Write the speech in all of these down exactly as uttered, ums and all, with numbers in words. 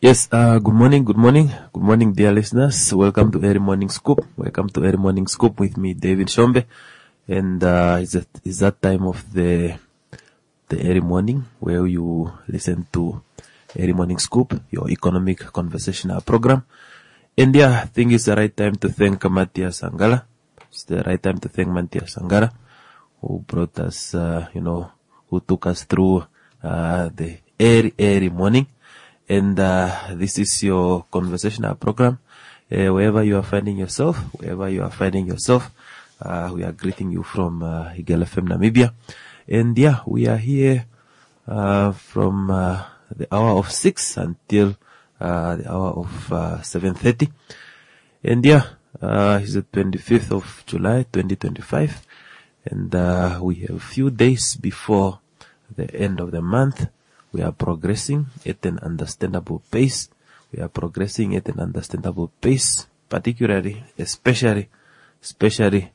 Yes, uh, good morning, good morning, good morning, dear listeners. Welcome to Early Morning Scoop. Welcome to Early Morning Scoop with me, David Shombe. And uh, it's, that, it's that time of the the early morning where you listen to Early Morning Scoop, your economic conversational program. And yeah, I think it's the right time to thank Matthias Sangala. It's the right time to thank Matthias Sangala, who brought us, uh, you know, who took us through uh, the early, early morning. And uh, this is your conversational program. Uh, wherever you are finding yourself, wherever you are finding yourself, uh, we are greeting you from uh, Higel F M Namibia. And yeah, we are here uh, from uh, the hour of six until uh, the hour of uh, seven thirty. And yeah, uh, it's the twenty-fifth of July, twenty twenty-five. And uh, we have a few days before the end of the month. We are progressing at an understandable pace. We are progressing at an understandable pace, particularly, especially, especially,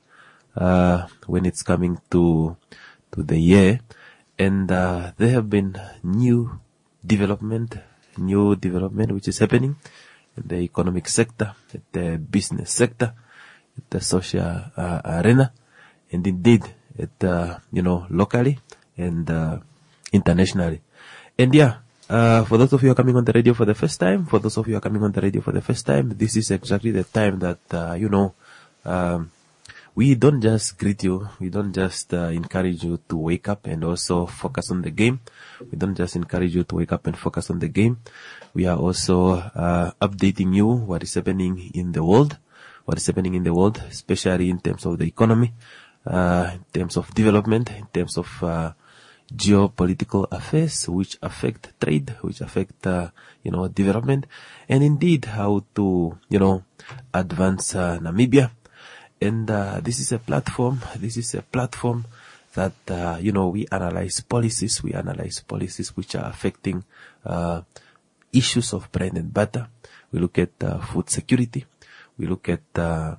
uh, when it's coming to, to the year. And, uh, there have been new development, new development which is happening in the economic sector, at the business sector, at the social, uh, arena, and indeed at, uh, you know, locally and, uh, internationally. And yeah, uh, for those of you who are coming on the radio for the first time, for those of you who are coming on the radio for the first time, this is exactly the time that, uh, you know, um, we don't just greet you, we don't just uh, encourage you to wake up and also focus on the game. We don't just encourage you to wake up and focus on the game. We are also uh, updating you what is happening in the world, what is happening in the world, especially in terms of the economy, uh, in terms of development, in terms of uh, geopolitical affairs which affect trade, which affect, uh, you know, development, and indeed how to, you know, advance uh, Namibia. And uh, this is a platform, this is a platform that, uh, you know, we analyze policies, we analyze policies which are affecting uh, issues of bread and butter. We look at uh, food security, we look at, uh,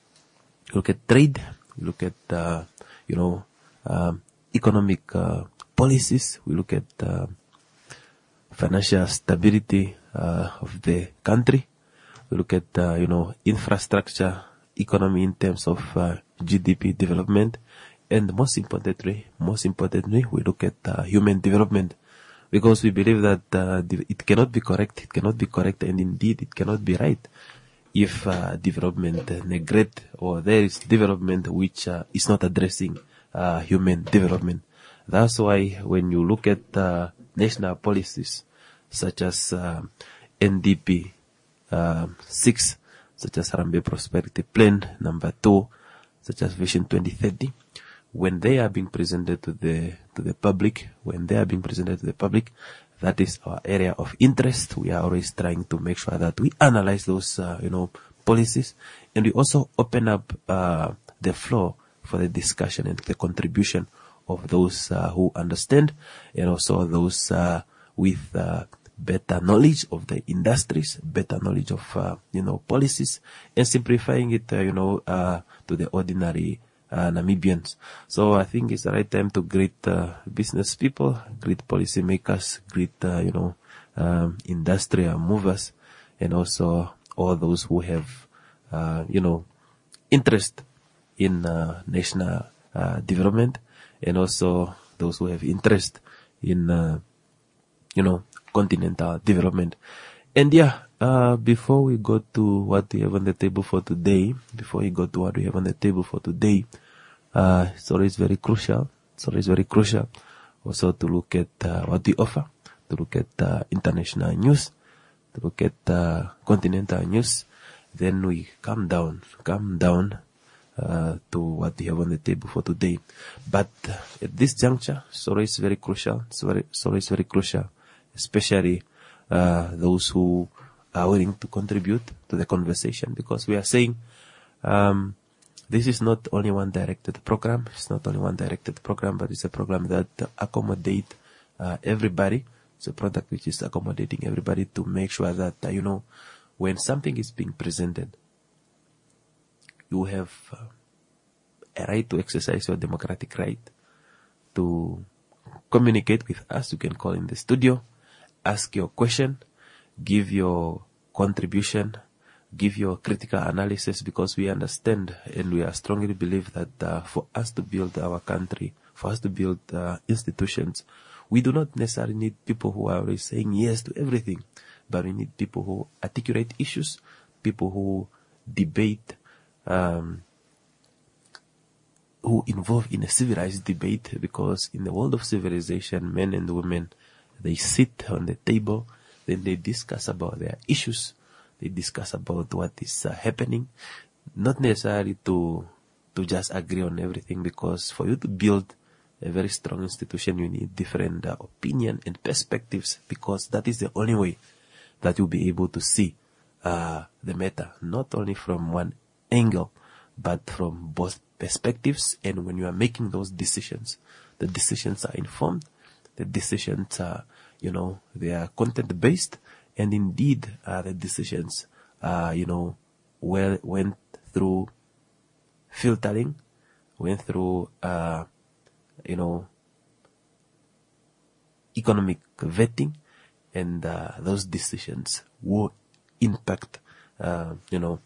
look at trade, we look at, uh, you know, um, economic uh, policies. We look at uh, financial stability uh, of the country. We look at, uh, you know, infrastructure, economy in terms of uh, G D P development. And most importantly, most importantly, we look at uh, human development, because we believe that uh, it cannot be correct, it cannot be correct, and indeed it cannot be right if uh, development uh, neglect, or there is development which uh, is not addressing Uh, human development. That's why when you look at uh, national policies such as uh, N D P uh, six, such as Harambee Prosperity Plan number two, such as Vision twenty thirty, when they are being presented to the to the public, when they are being presented to the public, that is our area of interest. We are always trying to make sure that we analyze those, uh, you know, policies, and we also open up uh, the floor for the discussion and the contribution of those uh, who understand, and also those uh, with uh, better knowledge of the industries, better knowledge of, uh, you know, policies, and simplifying it, uh, you know, uh, to the ordinary uh, Namibians. So I think it's the right time to greet uh, business people, greet policymakers, greet, uh, you know, um, industrial movers, and also all those who have, uh, you know, interest in uh, national uh, development, and also those who have interest in, uh, you know, continental development. And yeah, uh, before we go to what we have on the table for today, before we go to what we have on the table for today, uh, it's always very crucial, it's always very crucial also to look at uh, what we offer, to look at uh, international news, to look at uh, continental news. Then we come down, come down Uh, to what we have on the table for today. But uh, at this juncture, it's always very crucial. It's, very, it's always very crucial, especially uh, those who are willing to contribute to the conversation, because we are saying um, this is not only one directed program. It's not only one directed program, but it's a program that uh, accommodate uh, everybody. It's a product which is accommodating everybody to make sure that, uh, you know, when something is being presented, you have uh, a right to exercise your democratic right to communicate with us. You can call in the studio, ask your question, give your contribution, give your critical analysis, because we understand and we are strongly believe that uh, for us to build our country, for us to build uh, institutions, we do not necessarily need people who are always saying yes to everything, but we need people who articulate issues, people who debate, um, who involve in a civilized debate, because in the world of civilization, men and women, they sit on the table, then they discuss about their issues, they discuss about what is uh, happening, not necessarily to to just agree on everything, because for you to build a very strong institution, you need different uh, opinion and perspectives, because that is the only way that you'll be able to see uh, the matter, not only from one angle, but from both perspectives. And when you are making those decisions, the decisions are informed, the decisions are, you know, they are content based, and indeed uh, the decisions, uh, you know, well went through filtering, went through, uh, you know, economic vetting, and uh, those decisions will impact, uh, you know,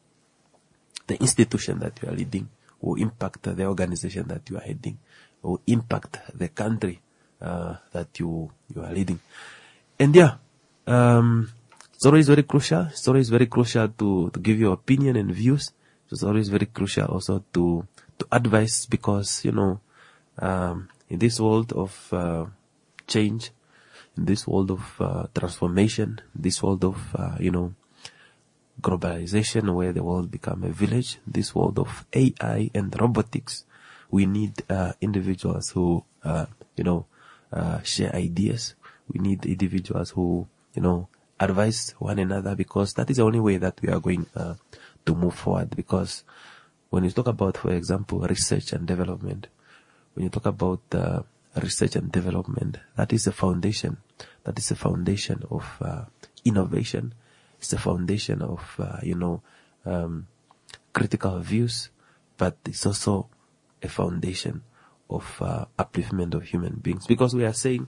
the institution that you are leading, will impact the organization that you are heading, will impact the country uh, that you you are leading. And yeah, um, it's always very crucial. It's always very crucial to, to give your opinion and views. It's always very crucial also to to advise, because, you know, um, in this world of uh, change, in this world of uh, transformation, this world of uh, you know, globalization, where the world become a village, this world of A I and robotics, we need uh, individuals who uh, you know uh, share ideas. We need individuals who, you know, advise one another, because that is the only way that we are going uh, to move forward. Because when you talk about, for example, research and development, when you talk about uh, research and development, that is the foundation. That is the foundation of uh, innovation. It's the foundation of, uh, you know, um, critical views, but it's also a foundation of uh, upliftment of human beings. Because we are saying,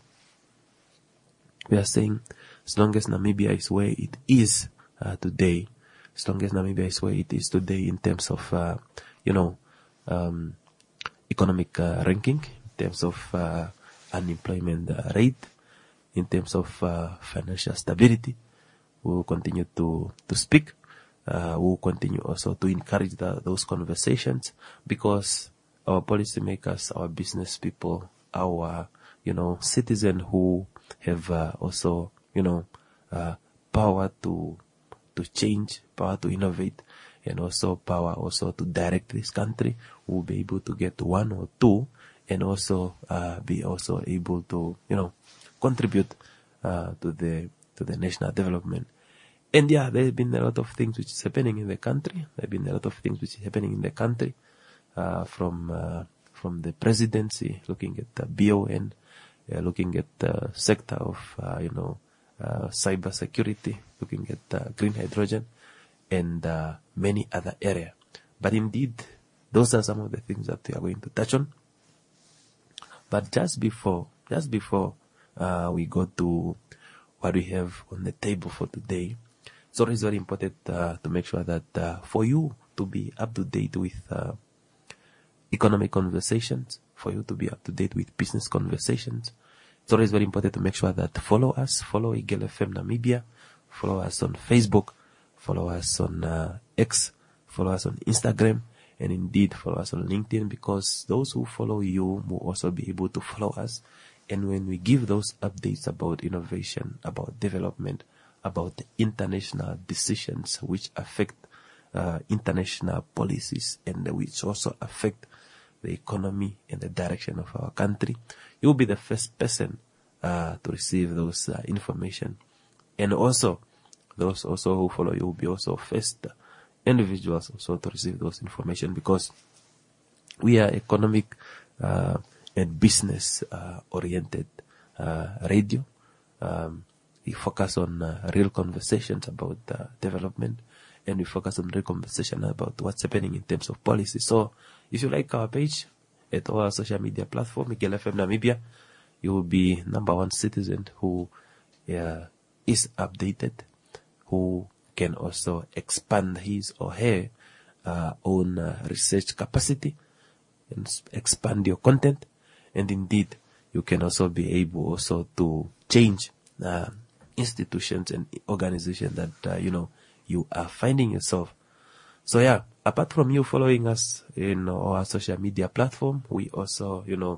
we are saying, as long as Namibia is where it is uh, today, as long as Namibia is where it is today in terms of, uh, you know, um, economic uh, ranking, in terms of uh, unemployment uh, rate, in terms of uh, financial stability, we will continue to, to speak. Uh, we will continue also to encourage the, those conversations, because our policymakers, our business people, our, you know, citizens who have uh, also, you know, uh, power to to change, power to innovate, and also power also to direct this country, will be able to get one or two, and also uh, be also able to, you know, contribute uh, to the to the national development. And yeah, there's been a lot of things which is happening in the country. There's been a lot of things which is happening in the country, uh, from uh, from the presidency, looking at the B O N, uh, looking at the sector of uh, you know uh, cyber security, looking at uh, green hydrogen, and uh, many other areas. But indeed, those are some of the things that we are going to touch on. But just before, just before uh, we go to what we have on the table for today, it's always very important uh, to make sure that uh, for you to be up to date with uh, economic conversations, for you to be up to date with business conversations, it's always very important to make sure that follow us, follow Eagle F M Namibia, follow us on Facebook, follow us on uh, X, follow us on Instagram, and indeed follow us on LinkedIn, because those who follow you will also be able to follow us. And when we give those updates about innovation, about development, about international decisions which affect uh, international policies and which also affect the economy and the direction of our country, you'll be the first person uh, to receive those uh, information. And also, those also who follow you will be also first individuals also to receive those information, because we are economic uh, and business uh, oriented uh, radio. Um, we focus on uh, real conversations about uh, development, and we focus on real conversation about what's happening in terms of policy. So if you like our page at all our social media platform, Eagle F M Namibia, you will be number one citizen who uh, is updated, who can also expand his or her uh, own uh, research capacity and s- expand your content. And indeed, you can also be able also to change uh, institutions and organizations that, uh, you know, you are finding yourself. So yeah, apart from you following us in our social media platform, we also, you know,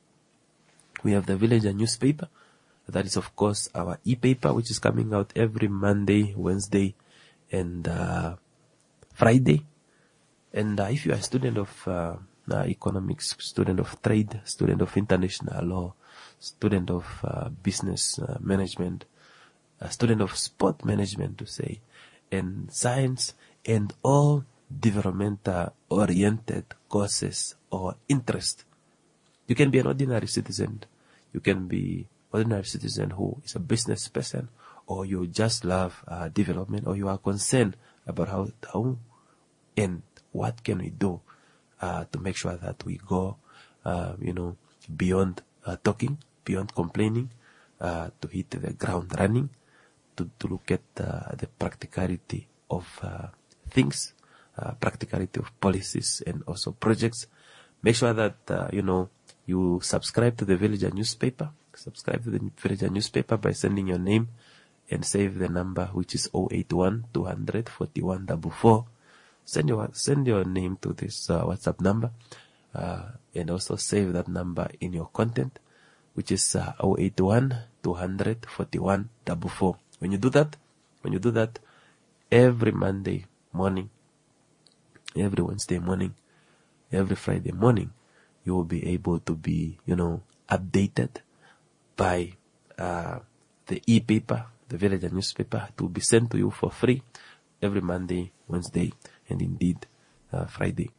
we have the Villager newspaper. That is, of course, our e-paper, which is coming out every Monday, Wednesday, and uh, Friday. And uh, if you are a student of uh, uh, economics, student of trade, student of international law, student of uh, business uh, management, a student of sport management to say, and science, and all developmental oriented courses or interest, you can be an ordinary citizen. You can be ordinary citizen who is a business person, or you just love uh, development, or you are concerned about how, how and what can we do uh, to make sure that we go, uh, you know, beyond uh, talking, beyond complaining, uh, to hit the ground running, to, to look at uh, the practicality of uh, things, uh, practicality of policies and also projects. Make sure that, uh, you know, you subscribe to the Villager newspaper. Subscribe to the Villager newspaper by sending your name and save the number, which is zero eight one, two hundred, forty-one four four. Send your, send your name to this uh, WhatsApp number, uh, and also save that number in your content, which is uh, zero eight one, two hundred, forty-one four four. When you do that, when you do that, every Monday morning, every Wednesday morning, every Friday morning, you will be able to be, you know, updated by uh, the e-paper, the Villager newspaper, to be sent to you for free every Monday, Wednesday, and indeed uh, Friday.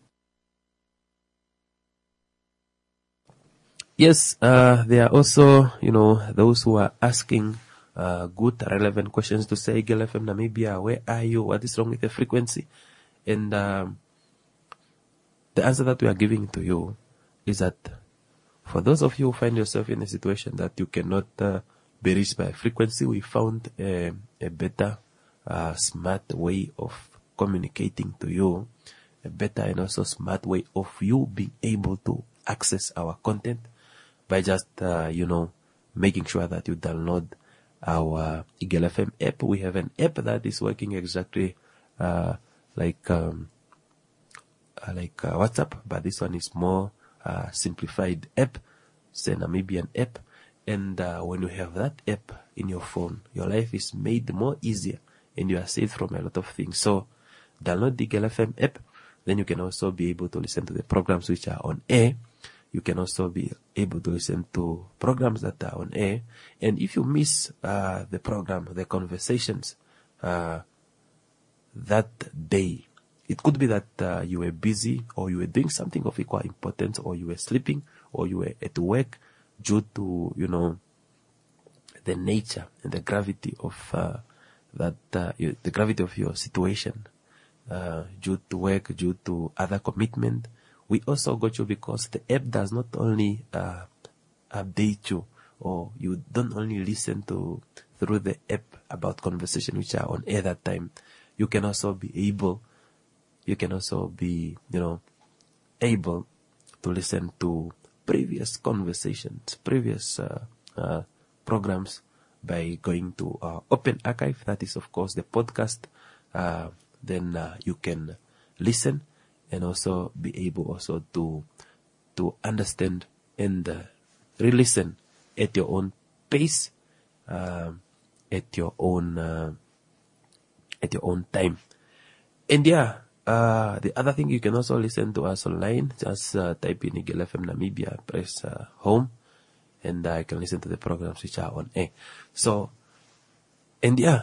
Yes, uh, there are also, you know, those who are asking uh, good, relevant questions to say, Eagle F M Namibia, where are you? What is wrong with the frequency? And um, the answer that we are giving to you is that for those of you who find yourself in a situation that you cannot uh, be reached by a frequency, we found a, a better, uh, smart way of communicating to you, a better and also smart way of you being able to access our content by just, uh, you know, making sure that you download our Eagle F M app. We have an app that is working exactly uh, like um, uh, like uh, WhatsApp, but this one is more uh, simplified app. It's a Namibian app, and uh, when you have that app in your phone, your life is made more easier, and you are saved from a lot of things. So download the Eagle F M app. Then you can also be able to listen to the programs which are on air. You can also be able to listen to programs that are on air. And if you miss uh, the program, the conversations uh, that day, it could be that uh, you were busy, or you were doing something of equal importance, or you were sleeping, or you were at work due to, you know, the nature and the gravity of uh, that, uh, you, the gravity of your situation, uh, due to work, due to other commitment. We also got you because the app does not only uh, update you, or you don't only listen to through the app about conversation which are on air that time. You can also be able, you can also be, you know, able to listen to previous conversations, previous uh, uh, programs by going to our open archive. That is, of course, the podcast. Uh, then uh, you can listen and also be able also to to understand and uh, re-listen at your own pace, uh, at your own uh, at your own time. And yeah, uh, the other thing, you can also listen to us online. Just uh, type in Eagle F M Namibia, press uh, home, and I uh, can listen to the programs which are on air. So, and yeah,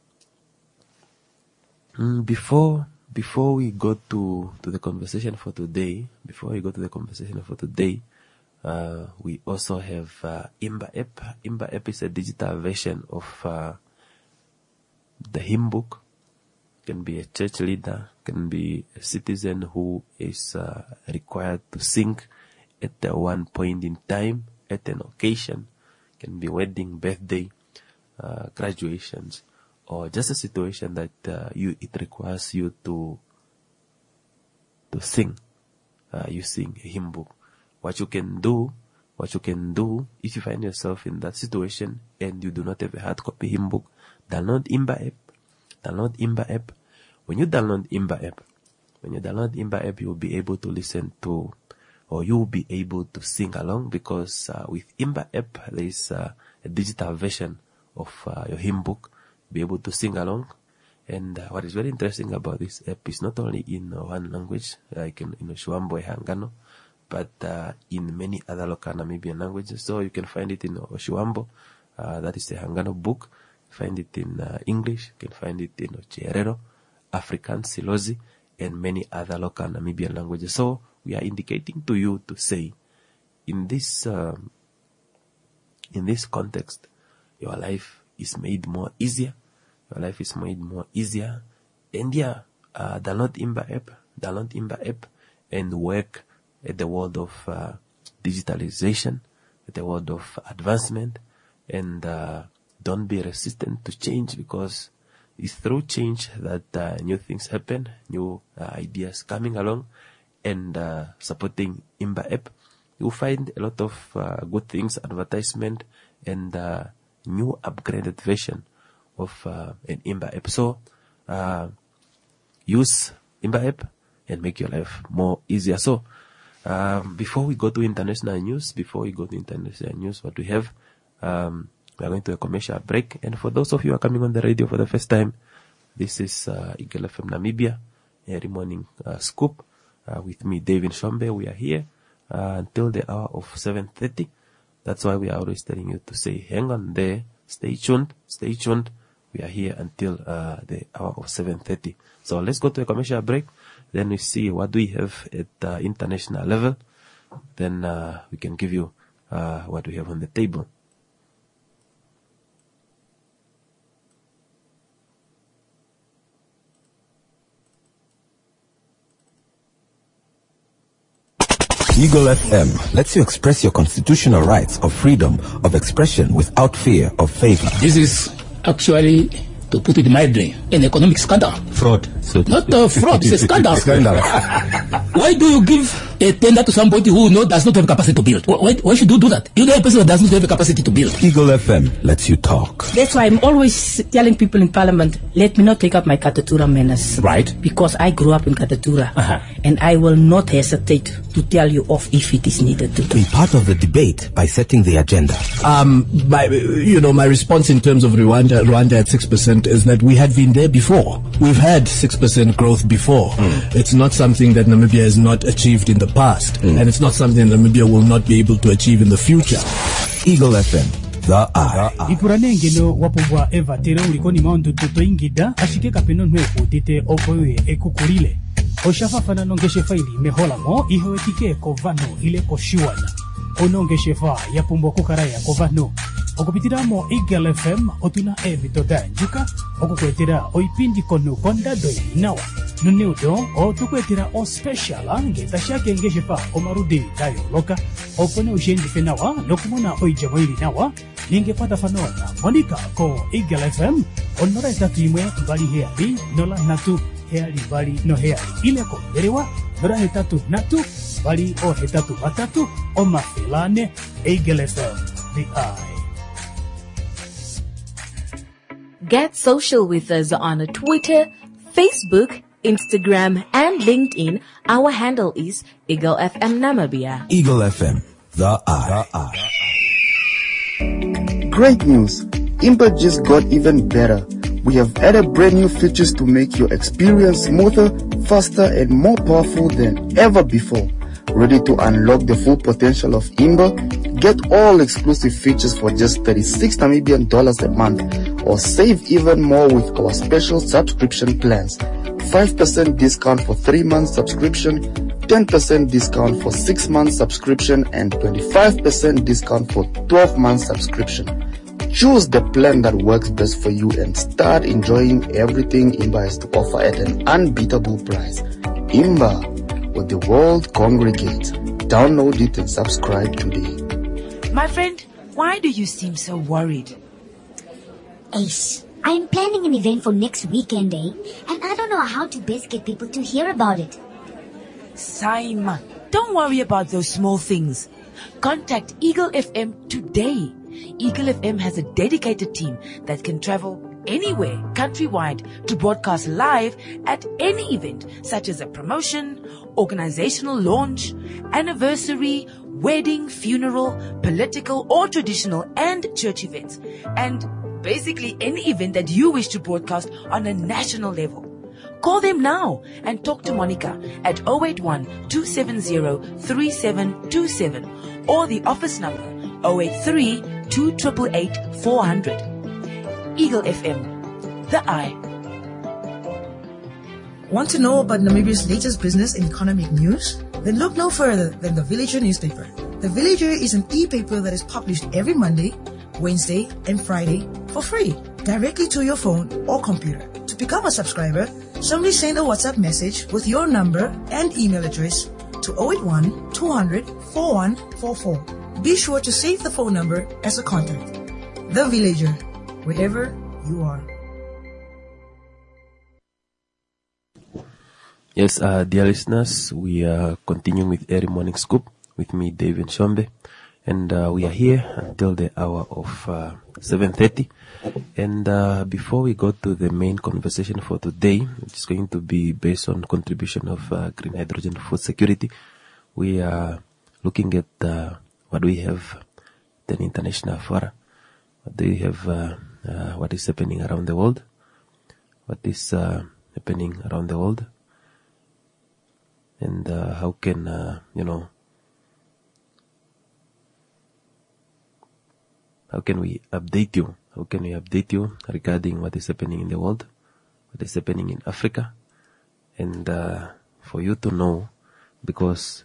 mm, before before we go to to the conversation for today, before we go to the conversation for today, uh, we also have uh, Imba app. Imba app is a digital version of uh, the hymn book. Can be a church leader, can be a citizen who is uh, required to sing at uh, one point in time, at an occasion, can be wedding, birthday, uh, graduations, or just a situation that uh, you it requires you to to sing. Uh, you sing a hymn book. What you can do, what you can do, if you find yourself in that situation and you do not have a hard copy hymn book, download Imba app. Download Imba app. When you download Imba app, when you download Imba app, you will be able to listen to, or you will be able to sing along, because uh, with Imba app, there is uh, a digital version of uh, your hymn book. You'll be able to sing along. And uh, what is very interesting about this app is not only in uh, one language, like in, in Oshuambo, Hangano, but uh, in many other local Namibian languages. So you can find it in Oshuambo, uh, that is the Hangano book. Find it in uh, English, you can find it in Ocherero, African, Silozi, and many other local Namibian languages. So we are indicating to you to say, in this um, in this context, your life is made more easier. Your life is made more easier. And yeah, uh, download Imba app, download Imba app, and work at the world of uh, digitalization, at the world of advancement, and uh, don't be resistant to change, because it's through change that uh, new things happen, new uh, ideas coming along, and uh, supporting Imba app. You'll find a lot of uh, good things, advertisement, and uh, new upgraded version of uh, an Imba app. So uh, use Imba app and make your life more easier. So um, before we go to international news, before we go to international news, what we have, um, we are going to a commercial break. And for those of you who are coming on the radio for the first time, this is uh, Eagle F M Namibia, every morning uh, scoop uh, with me, David Shombe. We are here uh, until the hour of seven thirty. That's why we are always telling you to say, hang on there, stay tuned, stay tuned. We are here until uh, the hour of seven thirty. So let's go to a commercial break. Then we see what we have at uh, international level. Then uh, we can give you uh, what we have on the table. Eagle F M lets you express your constitutional rights of freedom of expression without fear of favor. This is actually, to put it mildly, an economic scandal. Fraud. So Not a fraud, it's a scandal. Scandal. Why do you give a tender to somebody who know, does not have capacity to build? Why, why should you do that? You know a person that does not have the capacity to build. Eagle F M lets you talk. That's why I'm always telling people in Parliament, let me not take up my Katatura menace. Right. Because I grew up in Katatura. Uh-huh. And I will not hesitate to tell you off if it is needed to. Be part of the debate by setting the agenda. Um, my, you know, my response in terms of Rwanda, Rwanda at six percent is that we had been there before. We've had six percent growth before. Mm. It's not something that Namibia has not achieved in the past. Mm. And it's not something Namibia will not be able to achieve in the future. Eagle F M. The eye. Ikuranengeno wapobwa eva tere ulikoni maundu tuto ingida ashike kapeno nweku tite opoye ekukurile. Oshafafana nongeshe faili mehola mo ihewetike kovano ile koshiwana. Onongeshe fa ya pumbo kukaraya kovano. Okupitiramo Eagle F M otuna evito danjuka. Okukwetera oipindi konu konda doi nawa. Nunudo o tukwetera o special ngeta shake ngeshe fa omarudi dayo loka. Opone ushendi fenawa lokumona oijamoili nawa. Ningepata fanona Monica ko Eagle F M onora tatu imwe bali heali nola natu heali bali no heali ile ko derewa nora hetatu natu bali o hetatu matatu o mafilane Eagle F M the eye. Get social with us on Twitter, Facebook, Instagram, and LinkedIn. Our handle is Eagle F M Namibia. Eagle F M. The eye. The eye. Great news! Imba just got even better. We have added brand new features to make your experience smoother, faster, and more powerful than ever before. Ready to unlock the full potential of Imba? Get all exclusive features for just thirty-six Namibian dollars a month, or save even more with our special subscription plans. five percent discount for three months subscription, ten percent discount for six months subscription, and twenty-five percent discount for twelve months subscription. Choose the plan that works best for you and start enjoying everything Imba has to offer at an unbeatable price. Imba, where the world congregates. Download it and subscribe today. My friend, why do you seem so worried? Ace, I am planning an event for next weekend, eh? And I don't know how to best get people to hear about it. Simon, don't worry about those small things. Contact Eagle F M today. Eagle F M has a dedicated team that can travel anywhere countrywide to broadcast live at any event, such as a promotion, organizational launch, anniversary, wedding, funeral, political or traditional and church events, and basically any event that you wish to broadcast on a national level. Call them now and talk to Monica at zero eight one, two seven zero, three seven two seven or the office number zero eight three, two eight eight, four zero zero. Eagle F M, the eye. Want to know about Namibia's latest business and economic news? Then look no further than The Villager newspaper. The Villager is an e-paper that is published every Monday, Wednesday, and Friday for free, directly to your phone or computer. To become a subscriber, simply send a WhatsApp message with your number and email address to zero eight one, two hundred, four one four four. Be sure to save the phone number as a contact. The Villager, wherever you are. Yes, uh, dear listeners, we are continuing with Early Morning Scoop with me, David Shombe, and uh, we are here until the hour of uh, seven thirty. And uh, before we go to the main conversation for today, which is going to be based on contribution of uh, green hydrogen food security, we are looking at uh, what we have at an international forum. What do we have? Uh, uh, what is happening around the world? What is uh, happening around the world? And uh, how can, uh, you know, how can we update you? How can we update you regarding what is happening in the world, what is happening in Africa, and uh, for you to know, because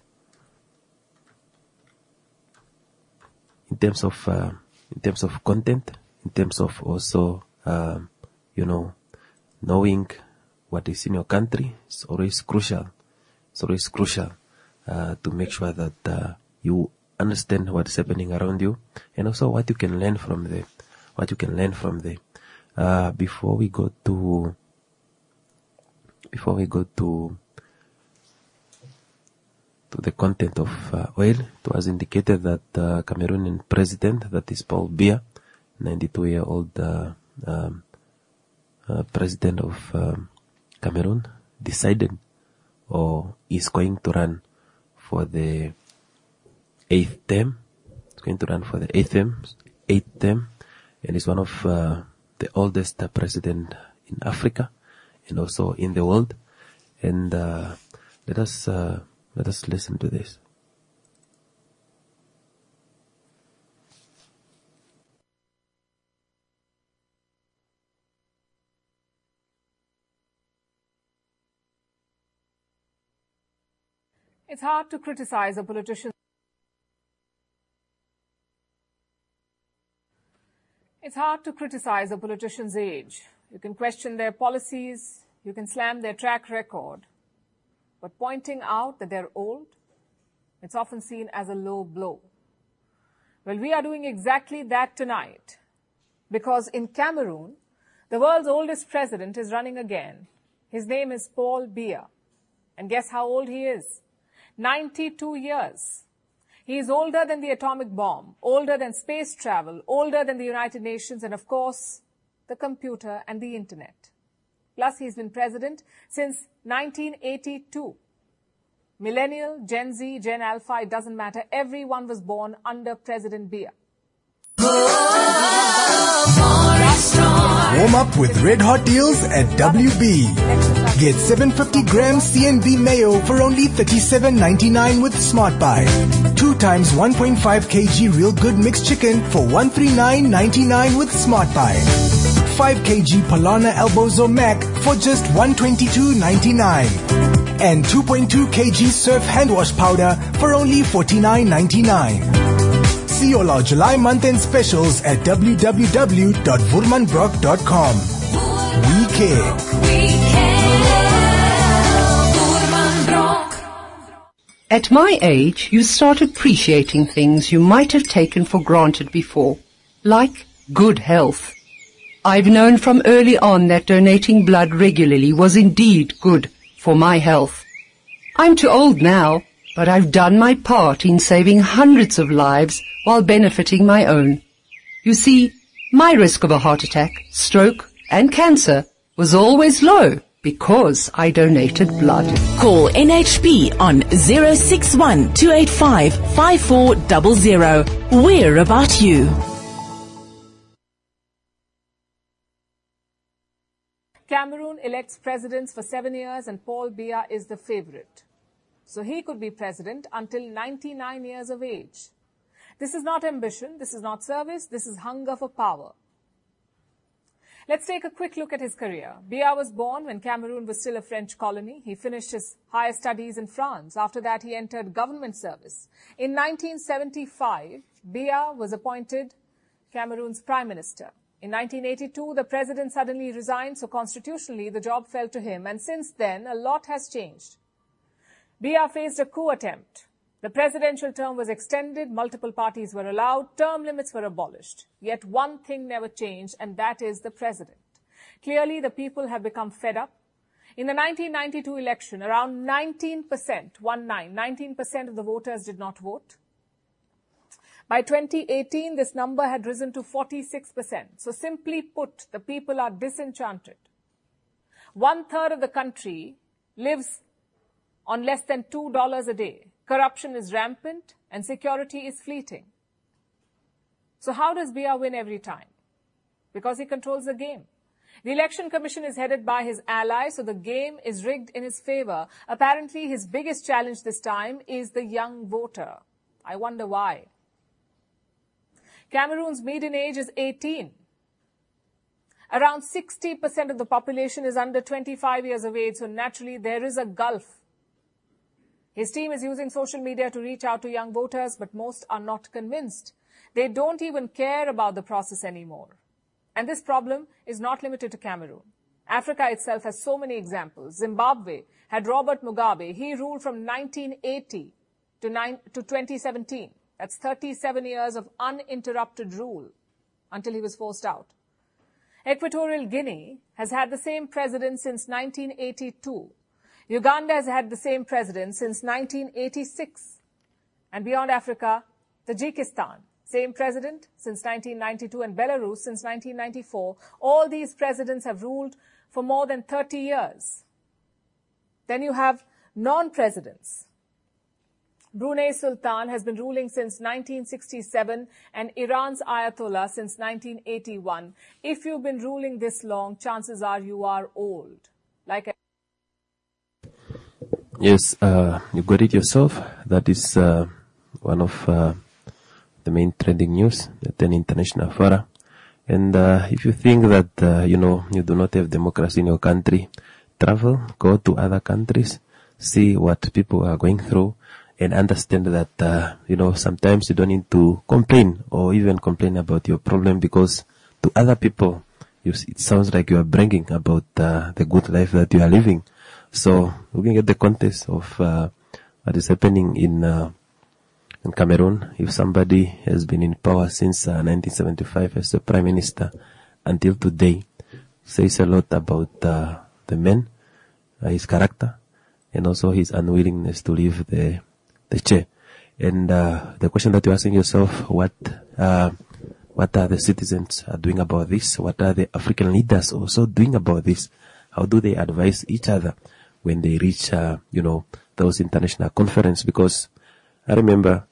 in terms of uh, in terms of content, in terms of also, uh, you know, knowing what is in your country, is always crucial. It's always crucial uh, to make sure that uh, you understand what is happening around you, and also what you can learn from there. What you can learn from there. Uh, before we go to, before we go to, to the content of uh, oil, it was indicated that uh, Cameroonian president, that is Paul Biya, ninety-two year old uh, um, uh, president of um, Cameroon, decided or is going to run for the eighth term. It's going to run for the eighth term, eighth term, and is one of uh, the oldest uh, president in Africa and also in the world. And uh, let us uh, let us listen to this. It's hard to criticize a politician. It's hard to criticize a politician's age. You can question their policies, you can slam their track record, but pointing out that they're old, it's often seen as a low blow. Well, we are doing exactly that tonight, because in Cameroon, the world's oldest president is running again. His name is Paul Biya. And guess how old he is? ninety-two years. He is older than the atomic bomb, older than space travel, older than the United Nations, and of course, the computer and the internet. Plus, he's been president since nineteen eighty-two. Millennial, Gen Z, Gen Alpha, it doesn't matter. Everyone was born under President Biya. Warm up with red hot deals at W B. Get seven hundred fifty grams C N B mayo for only thirty-seven ninety-nine with Smart Buy. Two times one point five kilograms Real Good mixed chicken for one hundred thirty-nine ninety-nine with Smart Buy. five kilograms Polana elbows or mac for just one hundred twenty-two ninety-nine. And two point two kilograms Surf hand wash powder for only forty-nine ninety-nine. See all our July month-end specials at w w w dot woermanbrock dot com. We care. We care. At my age, you start appreciating things you might have taken for granted before, like good health. I've known from early on that donating blood regularly was indeed good for my health. I'm too old now, but I've done my part in saving hundreds of lives while benefiting my own. You see, my risk of a heart attack, stroke, and cancer was always low because I donated blood. Call N H P on zero six one, two eight five, five four zero zero. We're about you. Cameroon elects presidents for seven years and Paul Biya is the favorite. So he could be president until ninety-nine years of age. This is not ambition, this is not service, this is hunger for power. Let's take a quick look at his career. Biya was born when Cameroon was still a French colony. He finished his higher studies in France. After that, he entered government service. In nineteen seventy-five, Biya was appointed Cameroon's prime minister. In nineteen eighty-two, the president suddenly resigned, so constitutionally the job fell to him. And since then, a lot has changed. Biya faced a coup attempt. The presidential term was extended, multiple parties were allowed, term limits were abolished. Yet one thing never changed, and that is the president. Clearly, the people have become fed up. In the nineteen ninety-two election, around nineteen percent, one nine, nineteen percent of the voters did not vote. By twenty eighteen, this number had risen to forty-six percent. So simply put, the people are disenchanted. One third of the country lives on less than two dollars a day. Corruption is rampant and security is fleeting. So how does Biya win every time? Because he controls the game. The Election Commission is headed by his ally, so the game is rigged in his favor. Apparently, his biggest challenge this time is the young voter. I wonder why. Cameroon's median age is eighteen. Around sixty percent of the population is under twenty-five years of age, so naturally there is a gulf. His team is using social media to reach out to young voters, but most are not convinced. They don't even care about the process anymore. And this problem is not limited to Cameroon. Africa itself has so many examples. Zimbabwe had Robert Mugabe. He ruled from nineteen eighty to twenty seventeen. That's thirty-seven years of uninterrupted rule until he was forced out. Equatorial Guinea has had the same president since nineteen eighty-two. Uganda has had the same president since nineteen eighty-six. And beyond Africa, Tajikistan, same president since nineteen ninety-two, and Belarus since nineteen ninety-four. All these presidents have ruled for more than thirty years. Then you have non-presidents. Brunei Sultan has been ruling since nineteen sixty-seven and Iran's Ayatollah since nineteen eighty-one. If you've been ruling this long, chances are you are old. Like a Yes, uh, you got it yourself. That is uh, one of uh, the main trending news at an international fora. And uh, if you think that, uh, you know, you do not have democracy in your country, travel, go to other countries, see what people are going through, and understand that, uh, you know, sometimes you don't need to complain or even complain about your problem, because to other people, you, it sounds like you are bragging about uh, the good life that you are living. So, looking at the context of uh, what is happening in uh, in Cameroon, if somebody has been in power since uh, nineteen seventy-five as the prime minister until today, says a lot about uh, the man, uh, his character, and also his unwillingness to leave the the chair. And uh, the question that you're asking yourself, what uh, what are the citizens are doing about this? What are the African leaders also doing about this? How do they advise each other when they reach, uh, you know, those international conferences? Because I remember,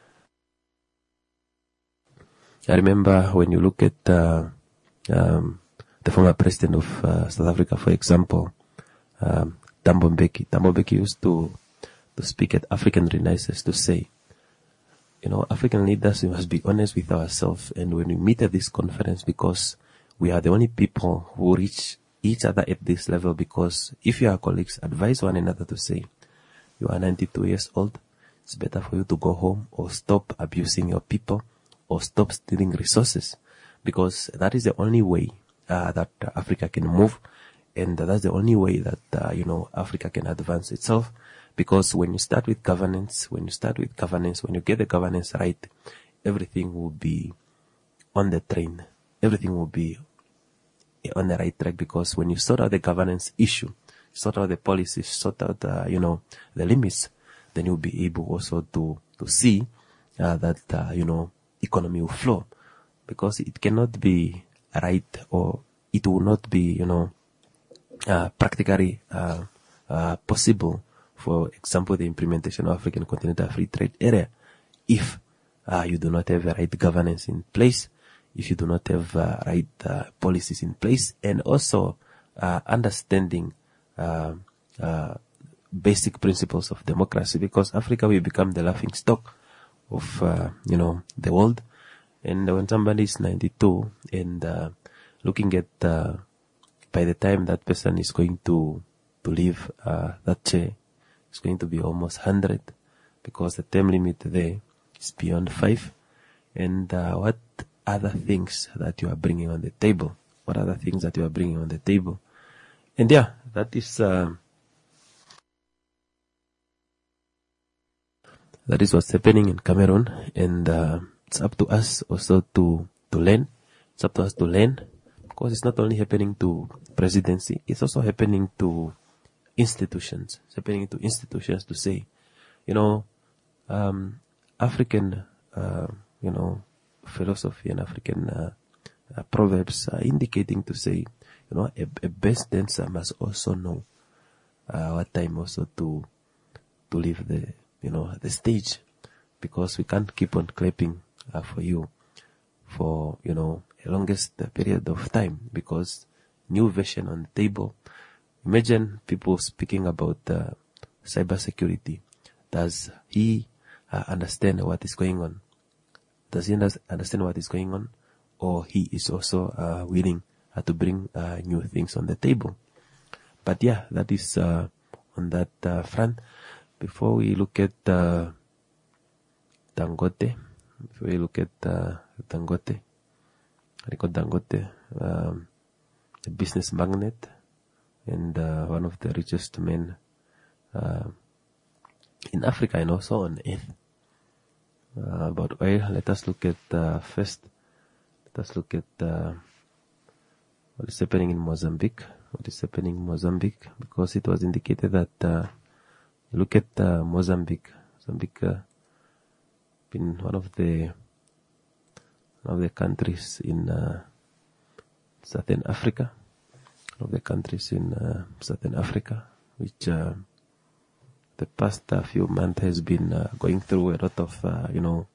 I remember when you look at uh, um, the former president of uh, South Africa, for example, um, Thabo Mbeki. Thabo Mbeki used to to speak at African Renaissance to say, you know, African leaders, we must be honest with ourselves, and when we meet at this conference, because we are the only people who reach each other at this level, because if your colleagues advise one another to say, you are ninety-two years old, it's better for you to go home or stop abusing your people or stop stealing resources, because that is the only way uh, that uh, Africa can move, and that's the only way that, uh, you know, Africa can advance itself. Because when you start with governance, when you start with governance, when you get the governance right, everything will be on the train. Everything will be on the right track, because when you sort out the governance issue, sort out the policies, sort out, uh, you know, the limits, then you'll be able also to, to see, uh, that, uh, you know, economy will flow, because it cannot be right, or it will not be, you know, uh, practically, uh, uh, possible, for example, the implementation of African Continental Free Trade Area, if, uh, you do not have the right governance in place, if you do not have uh, right uh, policies in place, and also uh, understanding uh, uh, basic principles of democracy, because Africa will become the laughing stock of uh, you know the world. And when somebody is ninety-two and uh, looking at uh, by the time that person is going to to leave uh, that chair, it's going to be almost one hundred, because the term limit there is beyond five. And uh, what other things that you are bringing on the table? What other things that you are bringing on the table? And yeah, that is uh, that is what's happening in Cameroon, and uh, it's up to us also to to learn. It's up to us to learn, because it's not only happening to presidency; it's also happening to institutions. It's happening to institutions to say, you know, um, African, uh, you know. philosophy and African uh, uh, proverbs are indicating to say, you know, a, a best dancer must also know uh, what time also to to leave the, you know, the stage, because we can't keep on clapping uh, for you for, you know, a longest period of time, because new version on the table. Imagine people speaking about uh, cybersecurity. Does he uh, understand what is going on? Does he understand what is going on, or he is also uh, willing uh, to bring uh, new things on the table? But yeah, that is uh, on that uh, front. Before we look at uh, Dangote, before we look at uh, Dangote, Aliko Dangote, um, a business magnate and uh, one of the richest men uh, in Africa and also on earth. Uh, about oil, let us look at uh, first. Let us look at uh, what is happening in Mozambique. What is happening in Mozambique? Because it was indicated that uh, look at uh, Mozambique. Mozambique uh, been one of the one of the countries in uh, Southern Africa. One of the countries in uh, Southern Africa, which. Uh, The past uh, few months has been uh, going through a lot of, uh, you know,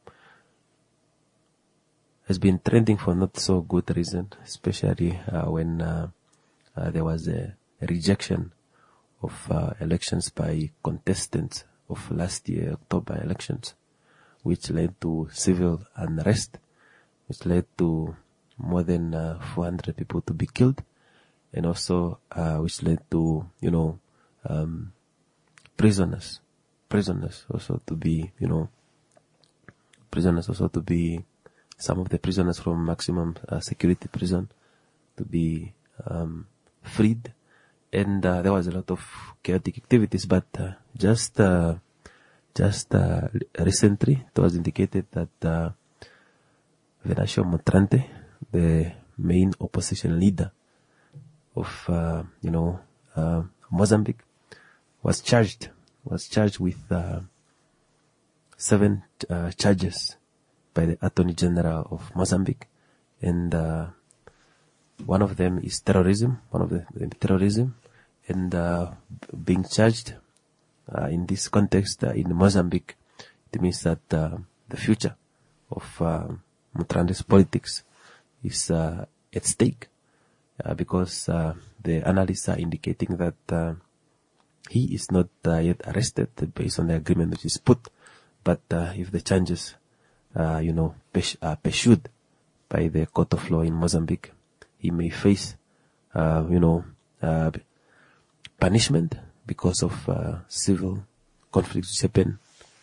has been trending for not so good reason, especially uh, when uh, uh, there was a, a rejection of uh, elections by contestants of last year October elections, which led to civil unrest, which led to more than uh, four hundred people to be killed, and also uh, which led to, you know, um, prisoners, prisoners also to be, you know, prisoners also to be, some of the prisoners from maximum uh, security prison to be um, freed. And uh, there was a lot of chaotic activities, but uh, just uh, just uh, recently it was indicated that uh, Venancio Montante, the main opposition leader of, uh, you know, uh, Mozambique, was charged, was charged with uh, seven uh, charges by the Attorney General of Mozambique, and uh, one of them is terrorism, one of the, the terrorism, and uh, being charged uh, in this context uh, in Mozambique, it means that uh, the future of uh, Motrante's politics is uh, at stake, uh, because uh, the analysts are indicating that uh, he is not uh, yet arrested based on the agreement which is put, but uh, if the charges, uh, you know, are pursued by the court of law in Mozambique, he may face, uh, you know, uh, punishment because of uh, civil conflicts which happened,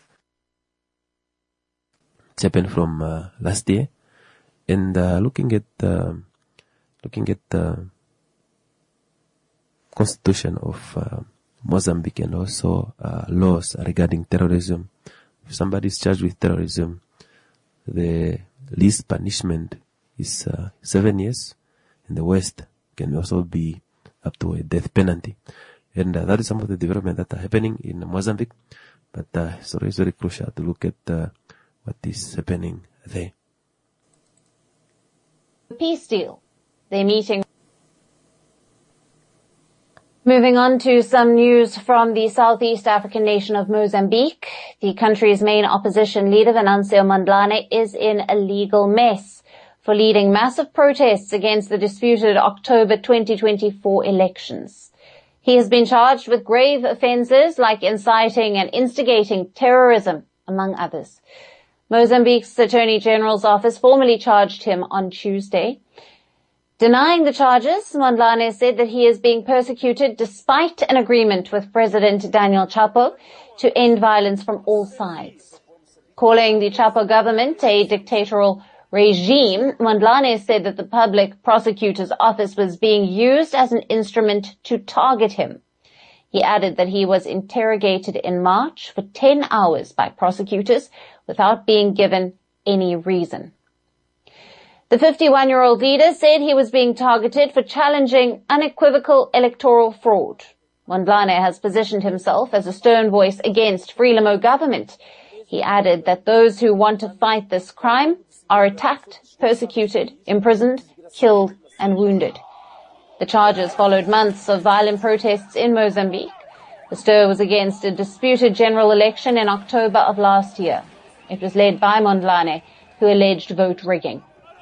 which happened from uh, last year. And uh, looking at uh, looking at the constitution of uh, Mozambique and also uh, laws regarding terrorism. If somebody is charged with terrorism, the least punishment is uh, seven years, and the worst can also be up to a death penalty. And uh, that is some of the developments that are happening in Mozambique. But uh, so it's very crucial to look at uh, what is happening there. Peace deal. They're meeting. Moving on to some news from the Southeast African nation of Mozambique. The country's main opposition leader, Venancio Mondlane, is in a legal mess for leading massive protests against the disputed October twenty twenty-four elections. He has been charged with grave offences like inciting and instigating terrorism, among others. Mozambique's Attorney General's office formally charged him on Tuesday. Denying the charges, Mondlane said that he is being persecuted despite an agreement with President Daniel Chapo to end violence from all sides. Calling the Chapo government a dictatorial regime, Mondlane said that the public prosecutor's office was being used as an instrument to target him. He added that he was interrogated in March for ten hours by prosecutors without being given any reason. The fifty-one-year-old leader said he was being targeted for challenging unequivocal electoral fraud. Mondlane has positioned himself as a stern voice against Frelimo government. He added that those who want to fight this crime are attacked, persecuted, imprisoned, killed, and wounded. The charges followed months of violent protests in Mozambique. The stir was against a disputed general election in October of last year. It was led by Mondlane, who alleged vote rigging.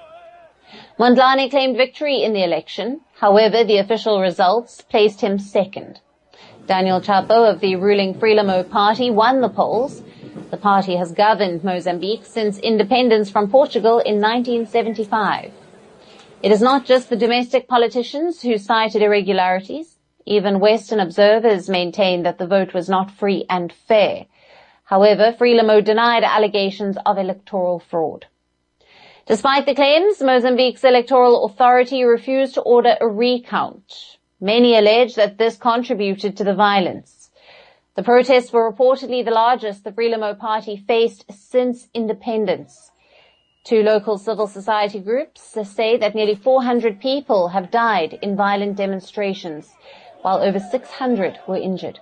Mondlane claimed victory in the election. However, the official results placed him second. Daniel Chapo of the ruling Frelimo party won the polls. The party has governed Mozambique since independence from Portugal in nineteen seventy-five. It is not just the domestic politicians who cited irregularities. Even Western observers maintained that the vote was not free and fair. However, Frelimo denied allegations of electoral fraud. Despite the claims, Mozambique's electoral authority refused to order a recount. Many allege that this contributed to the violence. The protests were reportedly the largest the Frelimo party faced since independence. Two local civil society groups say that nearly four hundred people have died in violent demonstrations, while over six hundred were injured.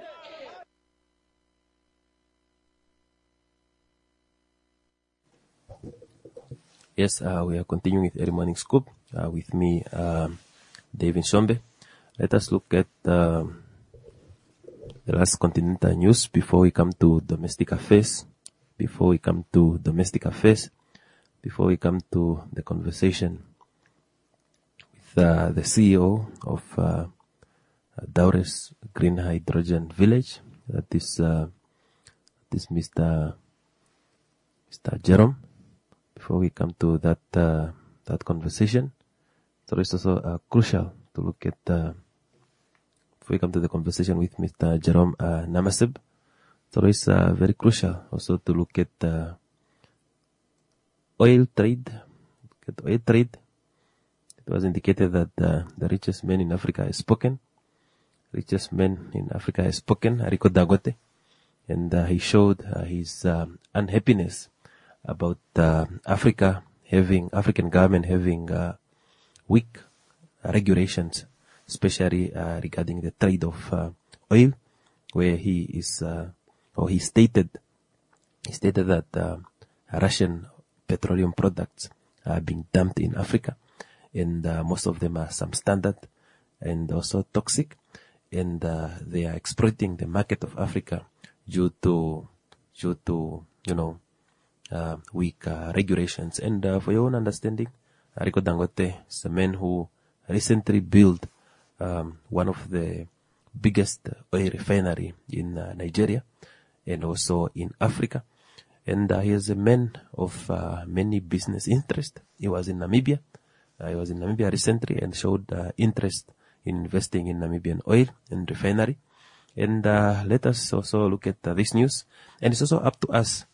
Yes, uh, we are continuing with Early Morning Scoop uh, with me, um, David Shombe. Let us look at uh, the last continental news before we come to domestic affairs. Before we come to domestic affairs, before we come to the conversation with uh, the C E O of uh, Daures Green Hydrogen Village, that is, uh, that is Mister Mister Jerome. Before we come to that uh, that conversation, so it's also uh, crucial to look at. Uh, before we come to the conversation with Mister Jerome uh, Namaseb, so it's uh, very crucial also to look at uh, oil trade. At oil trade, it was indicated that uh, the richest man in Africa has spoken. Richest man in Africa has spoken, Aliko Dangote, and uh, he showed uh, his um, unhappiness about uh, Africa having, African government having uh, weak uh, regulations, especially uh, regarding the trade of uh, oil, where he is, uh, or he stated, he stated that uh, Russian petroleum products are being dumped in Africa, and uh, most of them are substandard and also toxic, and uh, they are exploiting the market of Africa due to, due to, you know, Uh, weak uh, regulations. And uh, for your own understanding, Aliko Dangote is a man who recently built um, one of the biggest oil refinery in uh, Nigeria and also in Africa. And uh, he is a man of uh, many business interests. He was in Namibia. Uh, he was in Namibia recently and showed uh, interest in investing in Namibian oil and refinery. And uh, let us also look at uh, this news. And it's also up to us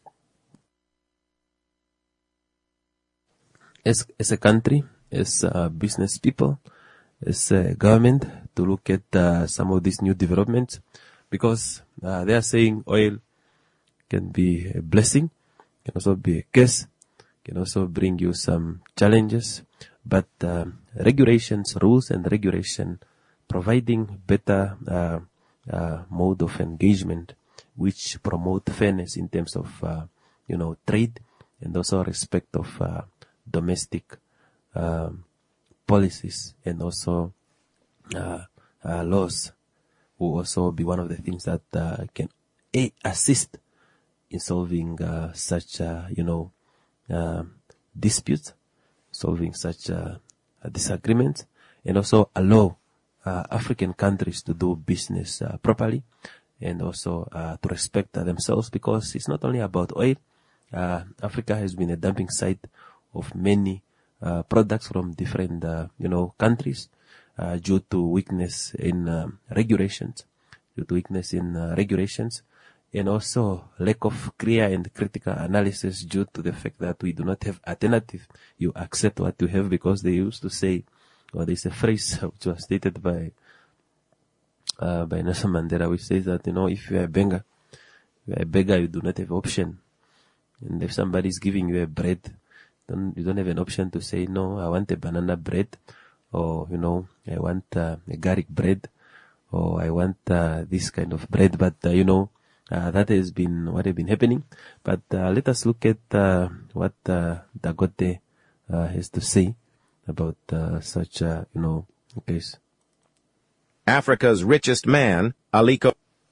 As, as a country, as uh, business people, as a government, to look at uh, some of these new developments, because uh, they are saying oil can be a blessing, can also be a curse, can also bring you some challenges. but um, regulations, rules and regulation, providing better uh, uh, mode of engagement, which promote fairness in terms of, uh, you know, trade and also respect of uh, domestic um, policies and also uh, uh, laws will also be one of the things that uh, can a- assist in solving uh, such, uh, you know, uh, disputes, solving such uh, disagreements, and also allow uh, African countries to do business uh, properly and also uh, to respect uh, themselves, because it's not only about oil. Uh, Africa has been a dumping site of many uh, products from different, uh, you know, countries uh, due to weakness in um, regulations, due to weakness in uh, regulations, and also lack of clear and critical analysis due to the fact that we do not have alternative. You accept what you have, because they used to say, or there's a phrase which was stated by uh, by Nelson Mandela, which says that, you know, if you are a beggar, you are a beggar, you do not have option. And if somebody is giving you a bread, don't, you don't have an option to say, no, I want a banana bread, or, you know, I want uh, a garlic bread, or I want uh, this kind of bread. But, uh, you know, uh, that has been what has been happening. But uh, let us look at uh, what uh, Dangote uh, has to say about uh, such, uh, you know, case. Africa's richest man, Aliko.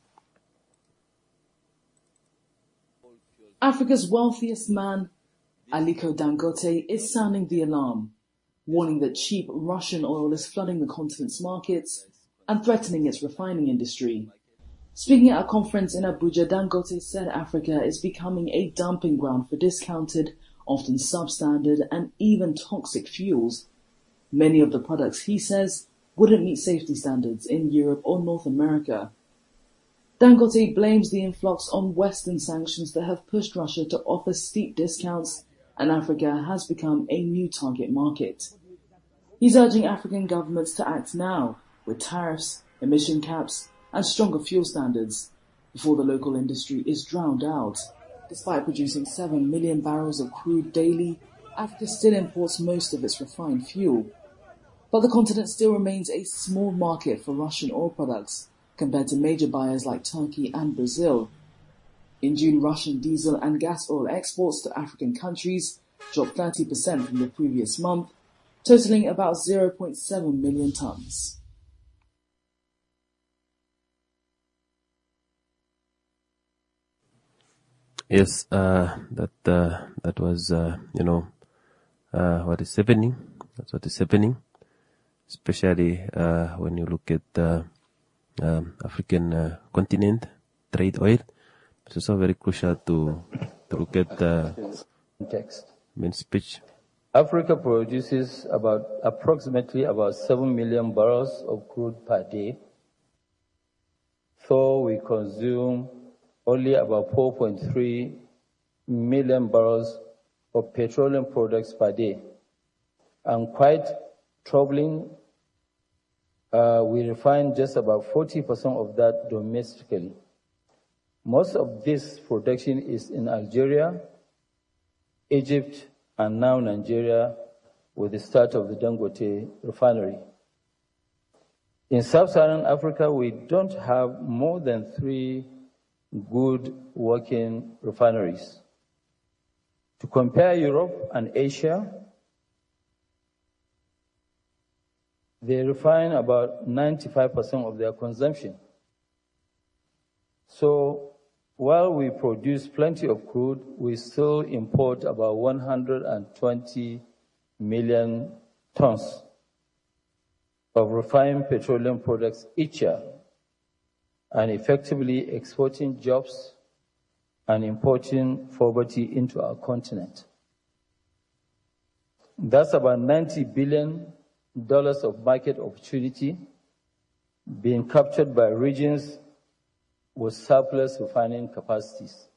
Africa's wealthiest man, Aliko Dangote, is sounding the alarm, warning that cheap Russian oil is flooding the continent's markets and threatening its refining industry. Speaking at a conference in Abuja, Dangote said Africa is becoming a dumping ground for discounted, often substandard and even toxic fuels. Many of the products, he says, wouldn't meet safety standards in Europe or North America. Dangote blames the influx on Western sanctions that have pushed Russia to offer steep discounts, and Africa has become a new target market. He's urging African governments to act now, with tariffs, emission caps, and stronger fuel standards, before the local industry is drowned out. Despite producing seven million barrels of crude daily, Africa still imports most of its refined fuel. But the continent still remains a small market for Russian oil products, compared to major buyers like Turkey and Brazil. In June, Russian diesel and gas oil exports to African countries dropped thirty percent from the previous month, totaling about zero point seven million tons. Yes, uh, that uh, that was, uh, you know, uh, what is happening. That's what is happening, especially uh, when you look at uh, um, African uh, continent trade oil. It's also very crucial to to look at uh, context. Main speech. Africa produces about approximately about seven million barrels of crude per day, so we consume only about four point three million barrels of petroleum products per day. And quite troubling, uh, we refine just about forty percent of that domestically. Most of this production is in Algeria, Egypt, and now Nigeria, with the start of the Dangote refinery. In sub-Saharan Africa, we don't have more than three good working refineries. To compare Europe and Asia, they refine about ninety-five percent of their consumption. So while we produce plenty of crude, we still import about one hundred twenty million tons of refined petroleum products each year, and effectively exporting jobs and importing poverty into our continent. That's about ninety billion dollars of market opportunity being captured by regions with surplus refining capacities.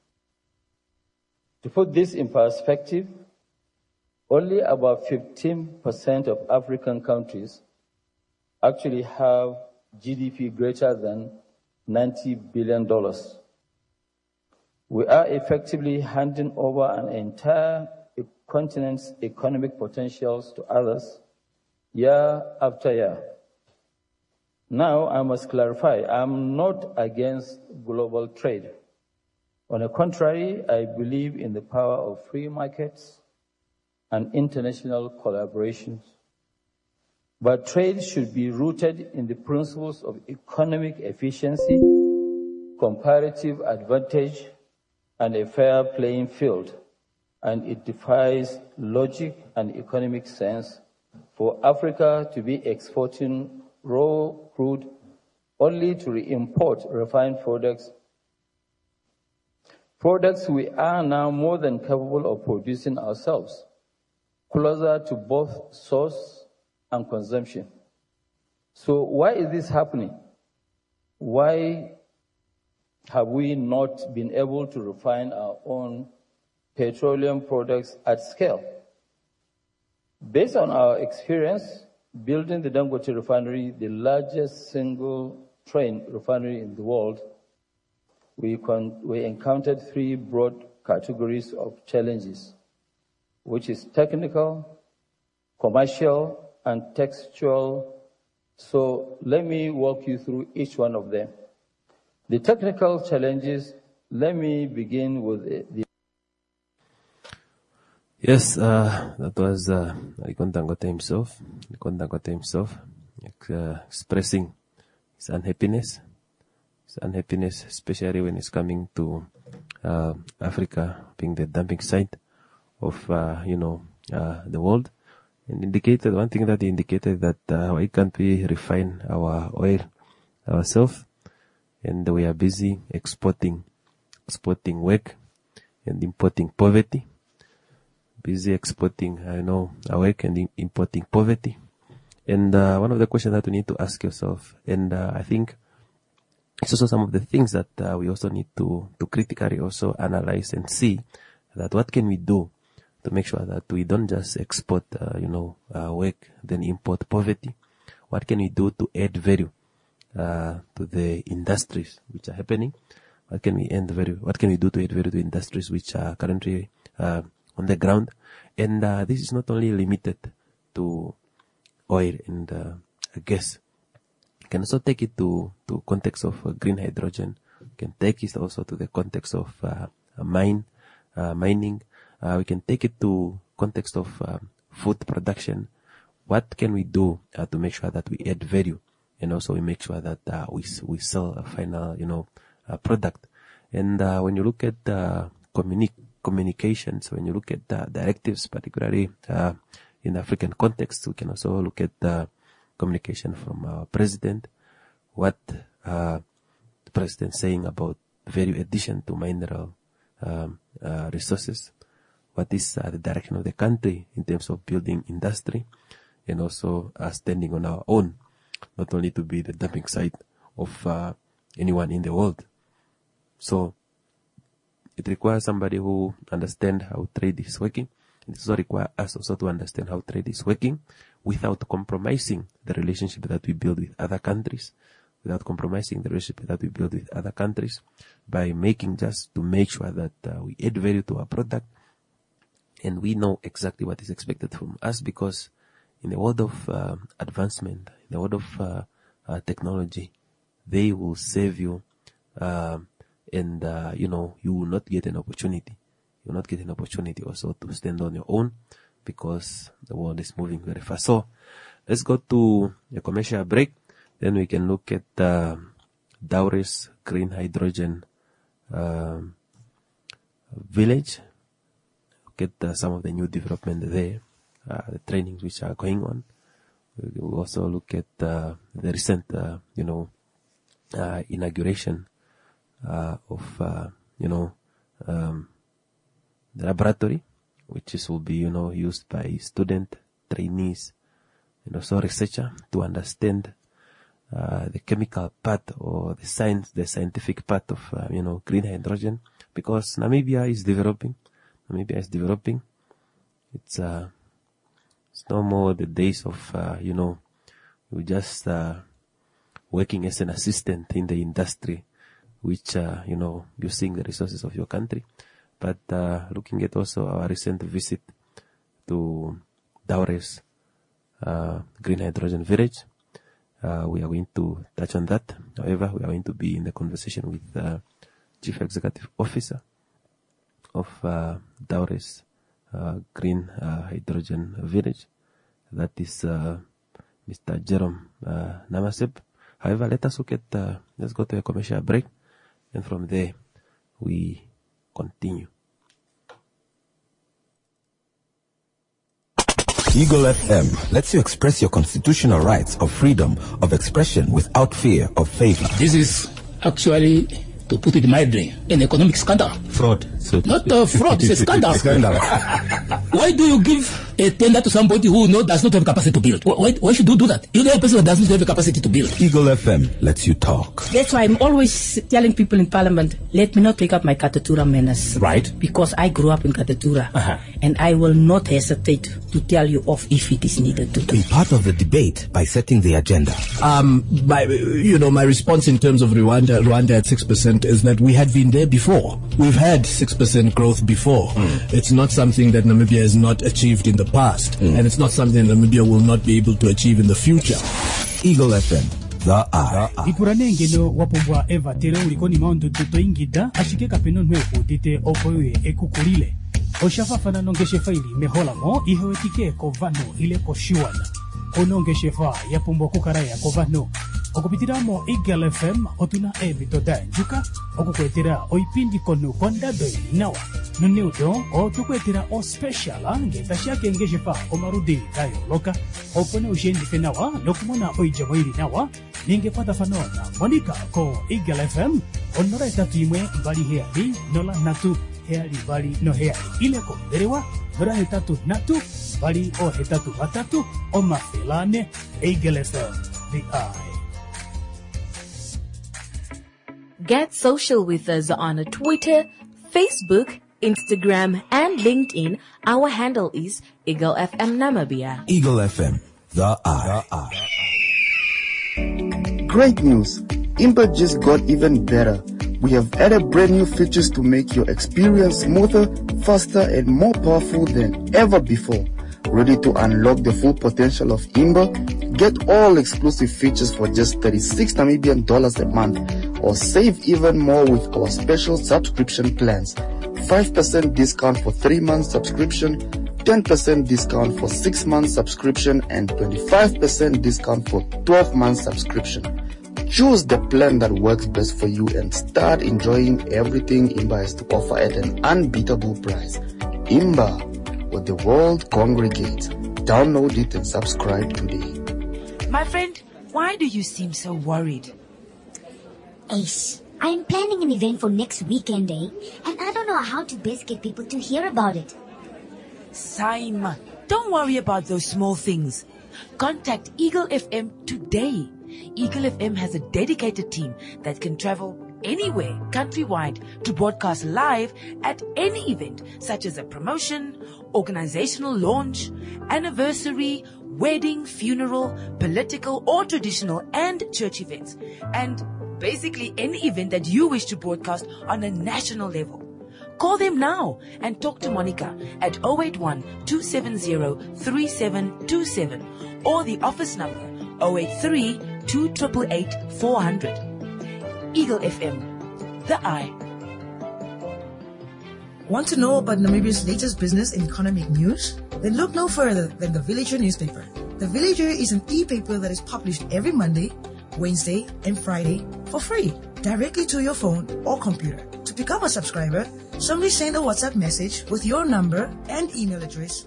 To put this in perspective, only about fifteen percent of African countries actually have G D P greater than ninety billion dollars. We are effectively handing over an entire continent's economic potentials to others year after year. Now, I must clarify, I'm not against global trade. On the contrary, I believe in the power of free markets and international collaborations. But trade should be rooted in the principles of economic efficiency, comparative advantage, and a fair playing field. And it defies logic and economic sense for Africa to be exporting raw crude only to re-import refined products, products we are now more than capable of producing ourselves, closer to both source and consumption. So why is this happening? Why have we not been able to refine our own petroleum products at scale? Based on our experience, building the Dangote refinery, the largest single train refinery in the world, we, con- we encountered three broad categories of challenges, which is technical, commercial, and textual. So let me walk you through each one of them. The technical challenges, let me begin with the Yes, uh, that was uh, Aliko Dangote himself, Aliko Dangote himself, uh, expressing his unhappiness, his unhappiness, especially when it's coming to uh, Africa being the dumping site of, uh, you know, uh, the world. And indicated, one thing that he indicated that uh, why can't we refine our oil ourselves? And we are busy exporting, exporting work and importing poverty. Busy exporting, I know, our work and importing poverty. And uh, one of the questions that we need to ask yourself, and uh, I think it's also some of the things that uh, we also need to, to critically also analyze and see that what can we do to make sure that we don't just export, uh, you know, uh, work, then import poverty. What can we do to add value uh, to the industries which are happening? What can we add value? What can we do to add value to industries which are currently uh, on the ground? And uh, this is not only limited to oil and uh, gas. You can also take it to to context of uh, green hydrogen. You can take it also to the context of uh, mine uh, mining. Uh, we can take it to context of uh, food production. What can we do uh, to make sure that we add value, and also we make sure that uh, we we sell a final, you know, uh, product. And uh, when you look at uh, communi- communications, when you look at uh, directives, particularly uh, in African context, we can also look at uh, communication from our president. What uh, the president saying about value addition to mineral um, uh, resources. What is uh, the direction of the country in terms of building industry, and also uh, standing on our own, not only to be the dumping site of uh, anyone in the world. So it requires somebody who understands how trade is working. It also requires us also to understand how trade is working without compromising the relationship that we build with other countries, without compromising the relationship that we build with other countries, by making just to make sure that uh, we add value to our product. And we know exactly what is expected from us, because in the world of uh, advancement, in the world of uh, uh, technology, they will save you, uh, and uh, you know, you will not get an opportunity. You will not get an opportunity also to stand on your own, because the world is moving very fast. So let's go to a commercial break. Then we can look at uh, Dowry's green hydrogen uh, village. Get uh, some of the new development there, uh, the trainings which are going on. We will also look at uh, the recent, uh, you know, uh, inauguration uh, of, uh, you know, um, the laboratory, which is will be, you know, used by student, trainees, and also researcher to understand uh, the chemical part or the science, the scientific part of, uh, you know, green hydrogen, because Namibia is developing. Namibia is developing. It's uh, it's no more the days of uh, you know, you just uh, working as an assistant in the industry, which uh, you know, using the resources of your country. But uh, looking at also our recent visit to Daures uh, Green Hydrogen Village. Uh, we are going to touch on that. However, we are going to be in the conversation with uh, Chief Executive Officer of uh, Daures uh, Green uh, Hydrogen Village. That is uh, Mister Jerome uh, Namaseb. However, let us look at, uh, let's go to a commercial break, and from there we continue. Eagle F M lets you express your constitutional rights of freedom of expression without fear of favor. This is actually, to put it mildly, an economic scandal. Fraud. So not a fraud, it's a scandal. Scandal. Why do you give a tender to somebody who no, does not have capacity to build? Why, why should you do that? You know a person that does not have the capacity to build. Eagle F M lets you talk. That's why I'm always telling people in Parliament, let me not pick up my Katatura manners. Right. Because I grew up in Katatura. Uh-huh. And I will not hesitate to tell you off if it is needed to do. Be part of the debate by setting the agenda. Um, my, you know, my response in terms of Rwanda, Rwanda at six percent is that we had been there before. We've had six percent growth before. Mm. It's not something that Namibia has not achieved in the past. Mm. And it's not something that Namibia will not be able to achieve in the future. Eagle F M. The eye. Ipuranenge no wapobwa eva tere ulikoni maundu tuto ingida ashike kapeno nweku tite opoye ekukurile. Oshafafana nongeshe faili mehola mo ihewetike kovano ile koshiwana. Onongeshe fa ya pumbo kukaraya kovano. Okupitiramo Eagle F M otuna ebito danjuka okukwetera oipindi konu kondado nawa nuneudo otukwetera o special ange tashake ngeshe fa omarudi dayo loka opone ushendi fenawa nokumona oijamoiri nawa ninge pata fanona Monica ko Eagle F M onora etatu imwe bali heali nola natu heali bali no heali ile ko derewa nora etatu natu bali o etatu batatu o mafelane Eagle F M the eye. Get social with us on Twitter, Facebook, Instagram, and LinkedIn. Our handle is Eagle F M Namibia. Eagle F M, the eye. Great news! Impa just got even better. We have added brand new features to make your experience smoother, faster, and more powerful than ever before. Ready to unlock the full potential of Imba? Get all exclusive features for just thirty-six Namibian dollars a month, or save even more with our special subscription plans. five percent discount for three months subscription, ten percent discount for six months subscription, and twenty-five percent discount for twelve months subscription. Choose the plan that works best for you and start enjoying everything Imba has to offer at an unbeatable price. Imba, where the world congregates. Download it and subscribe today. My friend, why do you seem so worried? Ace, I'm planning an event for next weekend, eh? And I don't know how to best get people to hear about it. Saima, don't worry about those small things. Contact Eagle F M today. Eagle F M has a dedicated team that can travel anywhere countrywide to broadcast live at any event, such as a promotion, organizational launch, anniversary, wedding, funeral, political or traditional and church events, and basically any event that you wish to broadcast on a national level. Call them now and talk to Monica at zero eight one, two seven zero, three seven two seven or the office number zero eight three, two eight eight, four hundred. Eagle F M, the eye. Want to know about Namibia's latest business and economic news? Then look no further than The Villager newspaper. The Villager is an e-paper that is published every Monday, Wednesday, and Friday for free, directly to your phone or computer. To become a subscriber, simply send a WhatsApp message with your number and email address.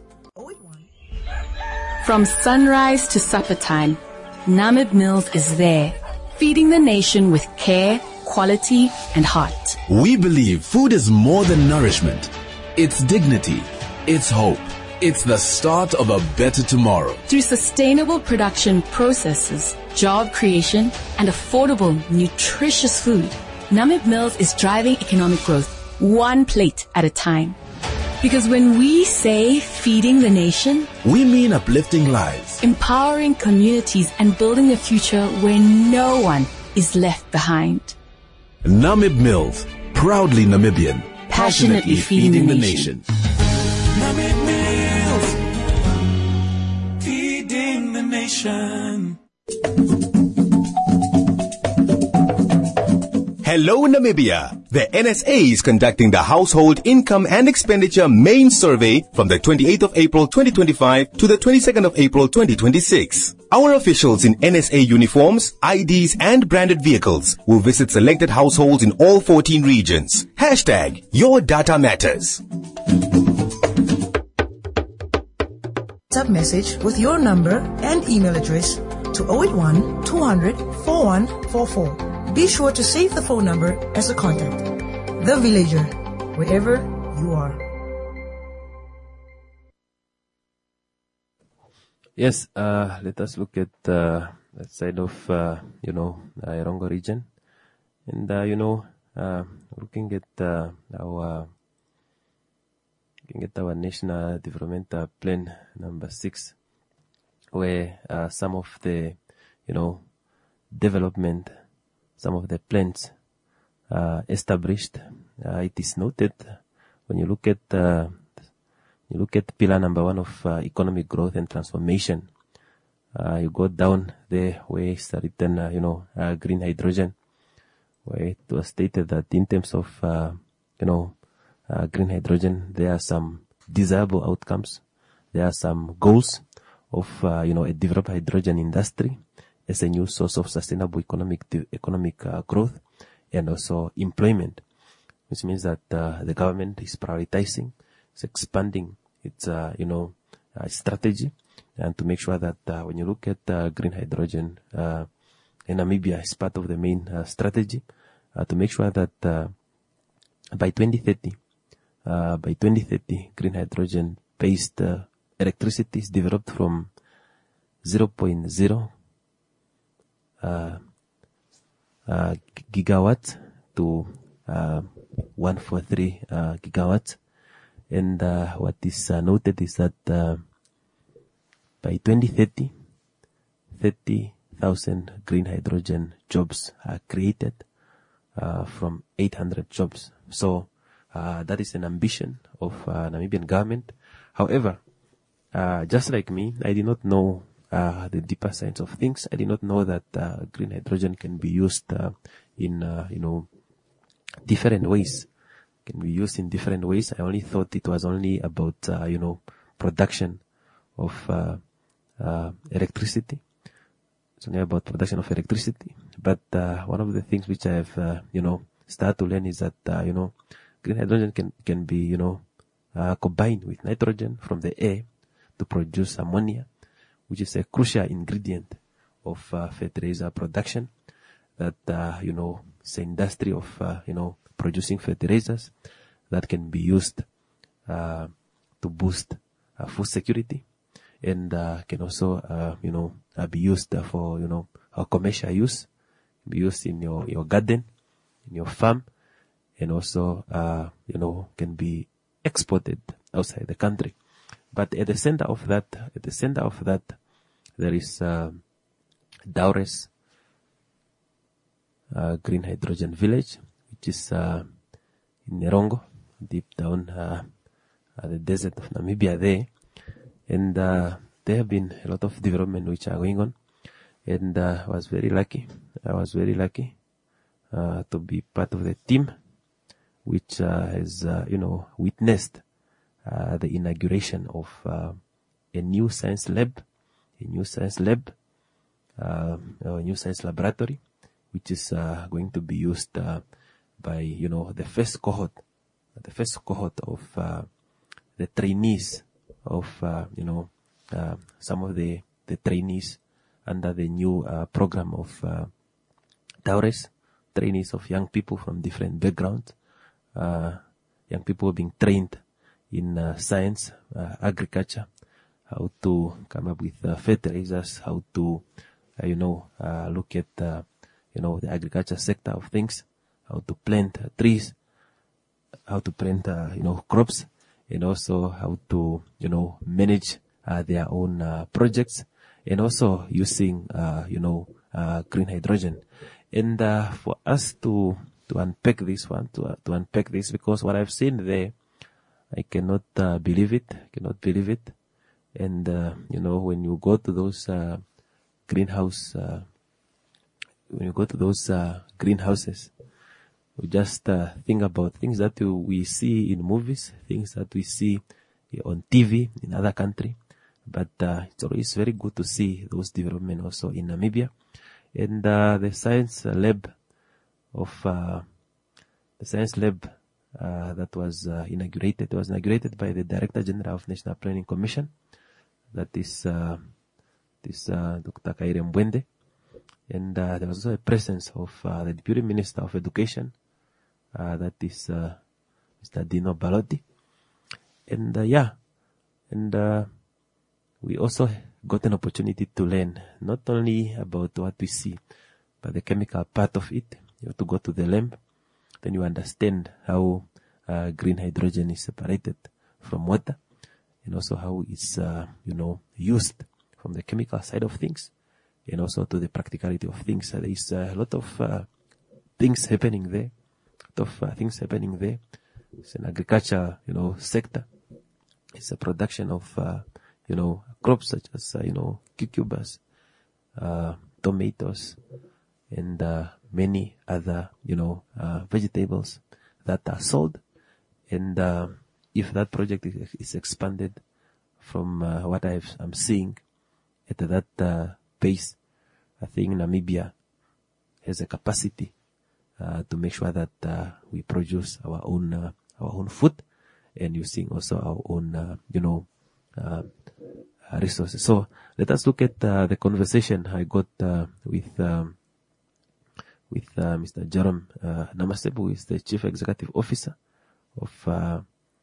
From sunrise to supper time, Namib Mills is there, feeding the nation with care, quality, and heart. We believe food is more than nourishment. It's dignity. It's hope. It's the start of a better tomorrow. Through sustainable production processes, job creation, and affordable, nutritious food, Namib Mills is driving economic growth one plate at a time. Because when we say feeding the nation, we mean uplifting lives, empowering communities, and building a future where no one is left behind. Namib Mills, proudly Namibian, passionately, passionately feeding, feeding the nation. nation. Namib Mills, expression. Hello, Namibia. The N S A is conducting the Household Income and Expenditure Main Survey from the twenty-eighth of April twenty twenty-five to the twenty-second of April twenty twenty-six. Our officials in N S A uniforms, I Ds, and branded vehicles will visit selected households in all fourteen regions. Hashtag Your Data Matters. WhatsApp message with your number and email address to zero eight one, two hundred, forty-one forty-four. Be sure to save the phone number as a contact. The Villager, wherever you are. Yes, uh, let us look at uh, that side of, uh, you know, the Erongo region. And, uh, you know, uh, looking at uh, our looking at our National Development uh, Plan number six, where uh, some of the, you know, development, some of the plans uh, established. Uh, it is noted when you look at uh, you look at pillar number one of uh, economic growth and transformation. Uh, you go down there where it's written, uh, you know, uh, green hydrogen, where it was stated that in terms of, uh, you know, uh, green hydrogen, there are some desirable outcomes. There are some goals of, uh, you know, a developed hydrogen industry as a new source of sustainable economic economic uh, growth and also employment, which means that uh, the government is prioritizing, it's expanding its uh, you know uh, strategy, and to make sure that uh, when you look at uh, green hydrogen uh, in Namibia is part of the main uh, strategy uh, to make sure that uh, by twenty thirty, uh, by twenty thirty, green hydrogen based uh, electricity is developed from zero point zero Uh, uh, gigawatts to uh, one hundred forty-three uh, gigawatts. And uh, what is uh, noted is that uh, by twenty thirty, thirty thousand green hydrogen jobs are created uh, from eight hundred jobs. So uh, that is an ambition of uh, Namibian government. However, uh, just like me, I did not know Uh, the deeper science of things. I did not know that uh, green hydrogen can be used uh, in, uh, you know, different ways. Can be used in different ways. I only thought it was only about, uh, you know, production of uh, uh, electricity. It's only about production of electricity. But uh, one of the things which I have, uh, you know, started to learn is that, uh, you know, green hydrogen can can be, you know, uh, combined with nitrogen from the air to produce ammonia, which is a crucial ingredient of uh, fertilizer production. That, uh, you know, it's an industry of, uh, you know, producing fertilizers that can be used uh, to boost uh, food security, and uh, can also, uh, you know, uh, be used uh, for, you know, uh, commercial use, be used in your, your garden, in your farm, and also, uh, you know, can be exported outside the country. But at the center of that, at the center of that, there is uh, Daures uh, Green Hydrogen Village, which is uh, in Erongo, deep down uh, uh, the desert of Namibia there. And uh, there have been a lot of development which are going on. And uh, I was very lucky. I was very lucky uh, to be part of the team which uh, has, uh, you know, witnessed Uh, the inauguration of uh, a new science lab, a new science lab, uh, a new science laboratory, which is uh, going to be used uh, by, you know, the first cohort, the first cohort of uh, the trainees of, uh, you know, uh, some of the, the trainees under the new uh, program of uh, Daures, trainees of young people from different backgrounds, uh, young people being trained in uh, science, uh, agriculture, how to come up with uh, fertilizers, how to, uh, you know, uh, look at, uh, you know, the agriculture sector of things, how to plant uh, trees, how to plant, uh, you know, crops, and also how to, you know, manage uh, their own uh, projects, and also using, uh, you know, uh, green hydrogen. And uh, for us to to unpack this one, to uh, to unpack this, because what I've seen there, I cannot uh, believe it. I cannot believe it. And uh, you know, when you go to those uh, greenhouse, uh, when you go to those uh, greenhouses, we just uh, think about things that we, we see in movies, things that we see on T V in other country. But uh, it's always very good to see those development also in Namibia. And uh, the science lab of uh, the science lab uh, that was uh, inaugurated was inaugurated by the Director General of National Planning Commission. That is uh, this uh, Doctor Kaire Mbwende. And uh, there was also a presence of uh, the Deputy Minister of Education, uh, that is uh, Mister Dino Balotti. And uh, yeah, and uh, we also got an opportunity to learn not only about what we see, but the chemical part of it. You have to go to the lab, then you understand how uh, green hydrogen is separated from water, and also how it's uh, you know used from the chemical side of things, and also to the practicality of things. Uh, there is uh, a lot of uh, things happening there, a lot of uh, things happening there. It's an agriculture, you know, sector. It's a production of, uh, you know, crops such as, uh, you know, cucumbers, uh, tomatoes, and uh, many other, you know, uh, vegetables that are sold. And uh, if that project is, is expanded from uh, what I've, I'm seeing at that uh, pace, I think Namibia has a capacity uh, to make sure that uh, we produce our own uh, our own food, and using also our own, uh, you know, uh, resources. So let us look at uh, the conversation I got uh, with um, with uh, Mister Jerome uh, Namasep, who is the Chief Executive Officer of uh,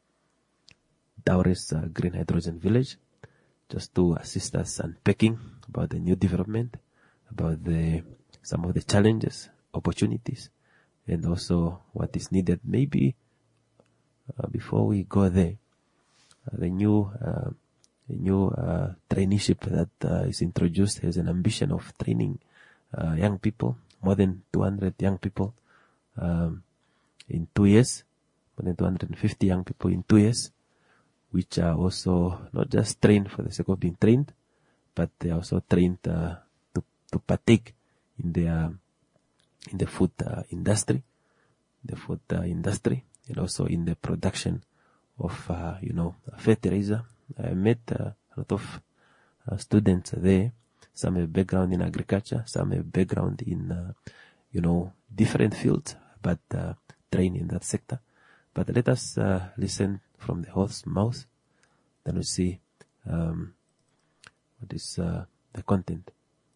Daures uh, Green Hydrogen Village, just to assist us unpacking about the new development, about the some of the challenges, opportunities, and also what is needed. Maybe uh, before we go there, uh, the new uh, the new uh, traineeship that uh, is introduced has an ambition of training uh, young people, more than two hundred young people um, in two years, more than two hundred fifty young people in two years, which are also not just trained for the sake of being trained, but they are also trained uh, to to partake in the in the food uh, industry, the food uh, industry, and also in the production of uh, you know fertilizer. I met uh, a lot of uh, students there. Some have background in agriculture, some have background in uh, you know different fields, but uh, trained in that sector. But let us uh, listen from the horse's mouth, then we see um, what is uh, the content.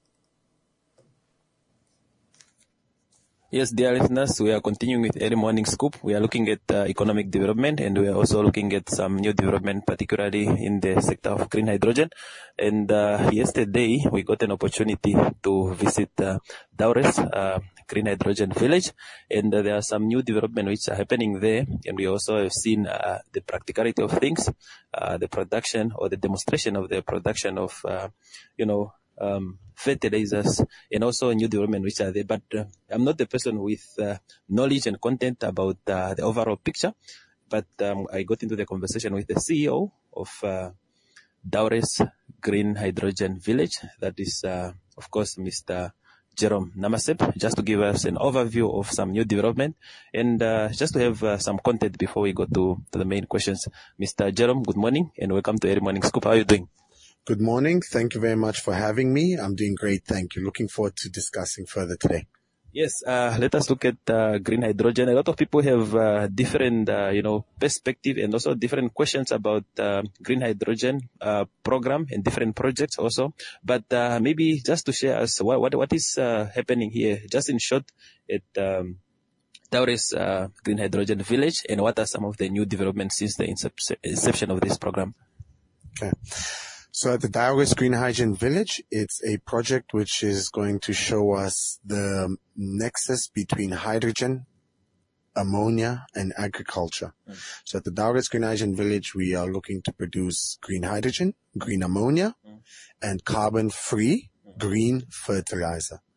Yes, dear listeners, we are continuing with Early Morning Scoop. We are looking at uh, economic development, and we are also looking at some new development, particularly in the sector of green hydrogen. And uh, yesterday, we got an opportunity to visit uh, Daures uh, Green Hydrogen Village, and uh, there are some new development which are happening there. And we also have seen uh, the practicality of things, uh, the production or the demonstration of the production of, uh, you know, Um, fertilizers, and also new development which are there. But uh, I'm not the person with uh, knowledge and content about uh, the overall picture. But um, I got into the conversation with the C E O of uh, Daures Green Hydrogen Village. That is, uh, of course, Mister Jerome Namasep, just to give us an overview of some new development and uh, just to have uh, some content before we go to, to the main questions. Mister Jerome, good morning and welcome to Early Morning Scoop. How are you doing? Good morning. Thank you very much for having me. I'm doing great. Thank you. Looking forward to discussing further today. Yes, uh, let us look at uh, green hydrogen. A lot of people have uh, different, uh, you know, perspective and also different questions about uh, green hydrogen uh, program and different projects also. But uh, maybe just to share us what what, what is uh, happening here, just in short, at um, Daures uh, Green Hydrogen Village, and what are some of the new developments since the inception of this program? Okay. So at the Daures Green Hydrogen Village, it's a project which is going to show us the nexus between hydrogen, ammonia, and agriculture. Mm. So at the Daures Green Hydrogen Village, we are looking to produce green hydrogen, green ammonia, mm. and carbon-free mm. green fertilizer. Mm.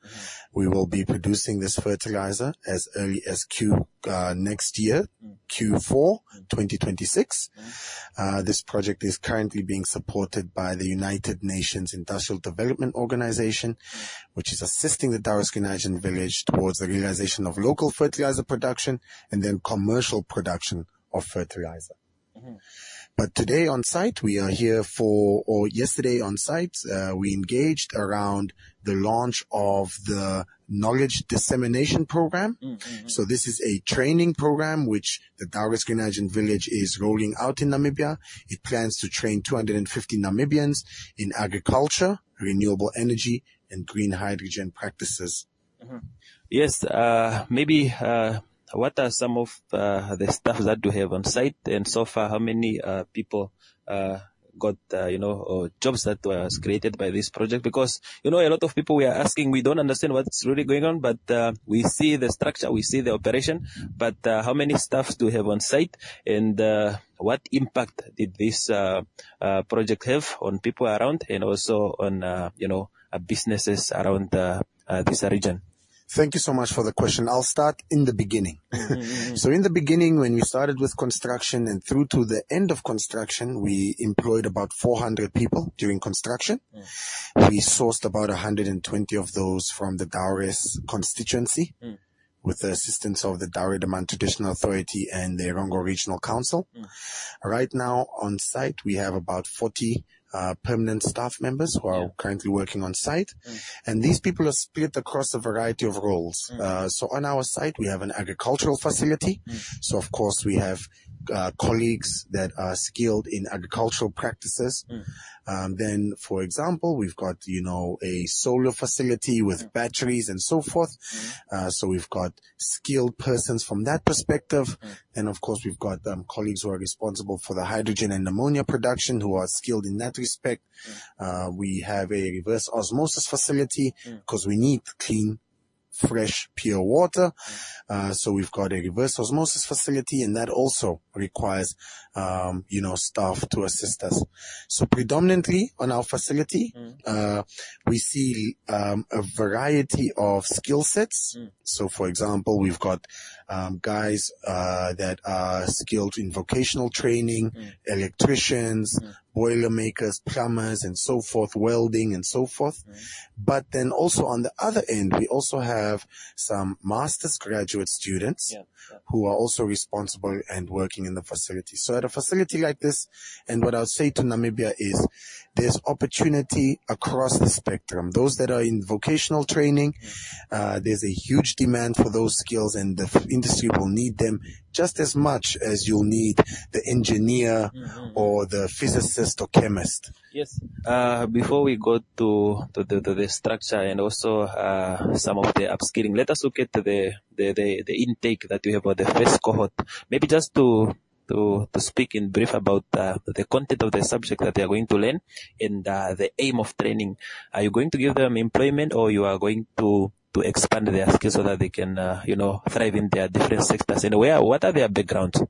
We will be producing this fertilizer as early as Q uh, next year, Q four, twenty twenty-six. Uh, this project is currently being supported by the United Nations Industrial Development Organization, which is assisting the Dowris Green Hydrogen Village towards the realization of local fertilizer production and then commercial production of fertilizer. Mm-hmm. But today on site, we are here for, or yesterday on site, uh, we engaged around the launch of the Knowledge Dissemination Program. Mm-hmm. So this is a training program which the Dowris Green Hydrogen Village is rolling out in Namibia. It plans to train two hundred fifty Namibians in agriculture, renewable energy, and green hydrogen practices. Mm-hmm. Yes, uh, maybe, uh, what are some of uh, the stuff that you have on site, and so far how many uh, people uh, got uh, you know or jobs that was created by this project? Because you know a lot of people we are asking, we don't understand what's really going on, but uh, we see the structure, we see the operation, but uh, how many staffs do you have on site, and uh, what impact did this uh, uh, project have on people around, and also on uh, you know uh, businesses around uh, uh, this region? Thank you so much for the question. I'll start in the beginning. Mm-hmm. So in the beginning, when we started with construction and through to the end of construction, we employed about four hundred people during construction. Mm. We sourced about one hundred twenty of those from the Dowris constituency mm. with the assistance of the Dowry-Daman Traditional Authority and the Erongo Regional Council. Mm. Right now on site, we have about forty Uh, permanent staff members who are yeah. currently working on site. Mm. And these people are split across a variety of roles. Mm. Uh, so on our site, we have an agricultural facility. Mm. So of course we have uh, colleagues that are skilled in agricultural practices. Mm. Um, then, for example, we've got, you know, a solar facility with mm. batteries and so forth. Mm. Uh, so we've got skilled persons from that perspective. Mm. And of course, we've got um, colleagues who are responsible for the hydrogen and ammonia production who are skilled in that respect. Mm. Uh, we have a reverse osmosis facility because mm. we need clean, fresh, pure water. Uh, so we've got a reverse osmosis facility, and that also requires, um, you know, staff to assist us. So predominantly on our facility, mm. uh, we see, um, a variety of skill sets. Mm. So for example, we've got, um, guys, uh, that are skilled in vocational training, mm. electricians, mm. boiler makers, plumbers, and so forth, welding and so forth. Mm. But then also on the other end, we also have some master's graduate students yeah, yeah. who are also responsible and working in the facility. So at a facility like this, and what I would say to Namibia is there's opportunity across the spectrum. Those that are in vocational training, uh, there's a huge demand for those skills, and the f- industry will need them just as much as you'll need the engineer mm-hmm. or the physicist or chemist. Yes. Uh, before we go to, to, the, to the structure and also uh, some of the upskilling, let us look at the, the, the, the intake that you have for the first cohort. Maybe just to to, to speak in brief about uh, the content of the subject that they are going to learn and uh, the aim of training. Are you going to give them employment, or you are going to to expand their skills so that they can, uh, you know, thrive in their different sectors? And where, what are their backgrounds?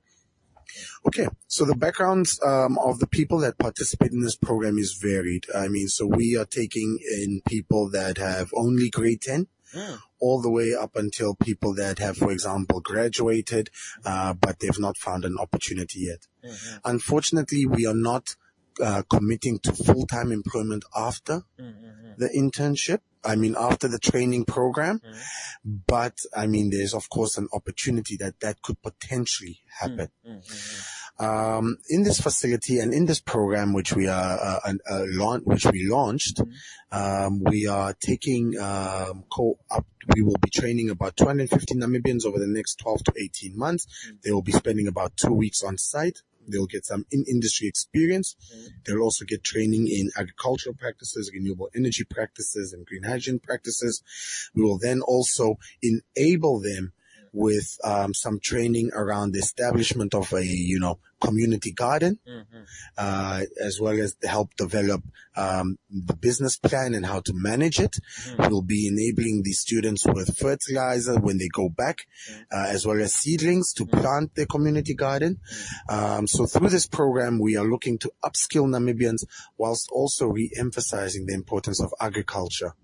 Okay, so the backgrounds um, of the people that participate in this program is varied. I mean, so we are taking in people that have only grade ten, mm. all the way up until people that have, for example, graduated, uh, but they've not found an opportunity yet. Mm-hmm. Unfortunately, we are not uh, committing to full-time employment after mm-hmm. the internship. I mean, after the training program, mm-hmm. but I mean, there's of course an opportunity that that could potentially happen. Mm-hmm. Um, in this facility and in this program, which we are, uh, uh, launch, which we launched, mm-hmm. um, we are taking, um, co up, we will be training about two hundred fifty Namibians over the next twelve to eighteen months. Mm-hmm. They will be spending about two weeks on site. They'll get some in-industry experience. Mm-hmm. They'll also get training in agricultural practices, renewable energy practices, and green hydrogen practices. We will then also enable them with um, some training around the establishment of a, you know, community garden, mm-hmm. uh, as well as to help develop um, the business plan and how to manage it. Mm-hmm. We'll be enabling the students with fertilizer when they go back, mm-hmm. uh, as well as seedlings to mm-hmm. plant their community garden. Mm-hmm. Um, so through this program, we are looking to upskill Namibians whilst also re-emphasizing the importance of agriculture. Mm-hmm.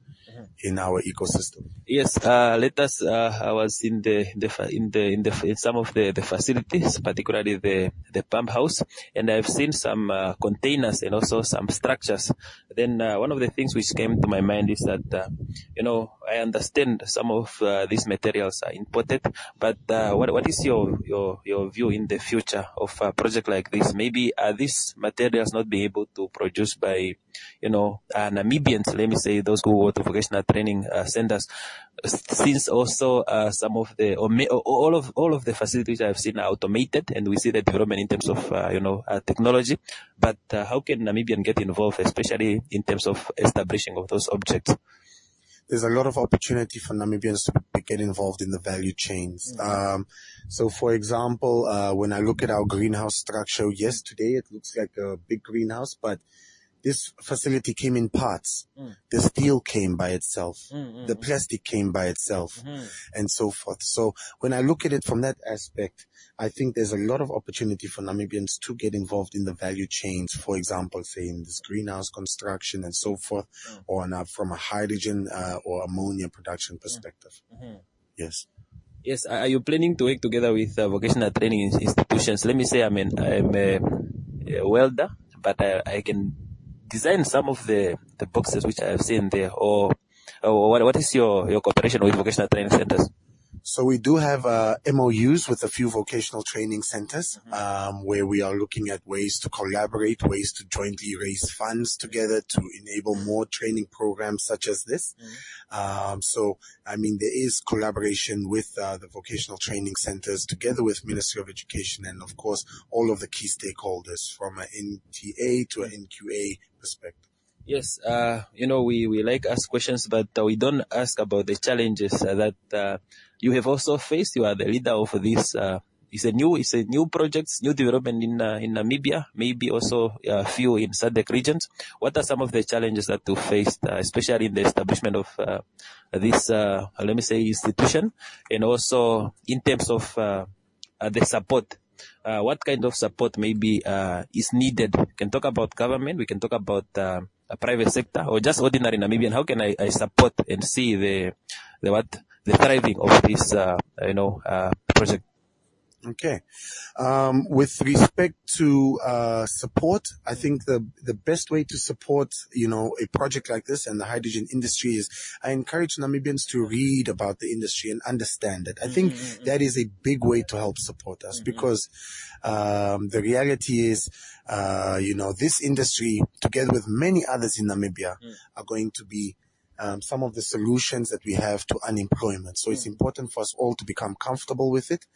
in our ecosystem. Yes, uh, let us, uh, I was in the, the, fa- in the, in the, in some of the, the facilities, particularly the, the pump house, and I've seen some, uh, containers and also some structures. Then, uh, one of the things which came to my mind is that, uh, you know, I understand some of, uh, these materials are imported, but, uh, what, what is your, your, your view in the future of a project like this? Maybe, are these materials not be able to produce by, you know, uh, Namibians, let me say, those who go to vocational training uh, centers, since also uh, some of the, or, may, or all of all of the facilities I've seen are automated, and we see the development in terms of, uh, you know, uh, technology. But uh, how can Namibian get involved, especially in terms of establishing of those objects? There's a lot of opportunity for Namibians to get involved in the value chains. Mm-hmm. Um, so, for example, uh, when I look at our greenhouse structure, yes, today it looks like a big greenhouse, but this facility came in parts. Mm. The steel came by itself. Mm-hmm. The plastic came by itself, mm-hmm. and so forth. So when I look at it from that aspect, I think there's a lot of opportunity for Namibians to get involved in the value chains. For example, say in this greenhouse construction and so forth, mm. or on a, from a hydrogen uh, or ammonia production perspective. Mm-hmm. Yes. Yes. Are you planning to work together with uh, vocational training institutions? Let me say, I mean, I'm a, a welder, but I, I can design some of the, the boxes which I have seen there, or, or what, what is your, your cooperation with vocational training centers? So we do have uh, M O Us with a few vocational training centers, mm-hmm. um, where we are looking at ways to collaborate, ways to jointly raise funds together to enable more training programs such as this. Mm-hmm. Um, so, I mean, there is collaboration with uh, the vocational training centers together with Ministry of Education and, of course, all of the key stakeholders from an N T A to an N Q A perspective. Yes, uh, you know, we, we like ask questions, but uh, we don't ask about the challenges uh, that uh, you have also faced. You are the leader of this. Uh, it's a new, it's a new projects, new development in uh, in Namibia, maybe also a uh, few in S A D C regions. What are some of the challenges that you faced, uh, especially in the establishment of uh, this, uh, let me say, institution, and also in terms of uh, uh, the support? Uh, what kind of support maybe uh, is needed? We can talk about government, we can talk about uh, a private sector, or just ordinary Namibian. How can I, I support and see the the what the thriving of this uh, you know uh, project? Okay. Um, with respect to uh, support, I think the the best way to support, you know, a project like this and the hydrogen industry is I encourage Namibians to read about the industry and understand it. I think mm-hmm. that is a big way to help support us, mm-hmm. because um, the reality is, uh, you know, this industry, together with many others in Namibia, mm. are going to be Um, some of the solutions that we have to unemployment. So it's important for us all to become comfortable with it.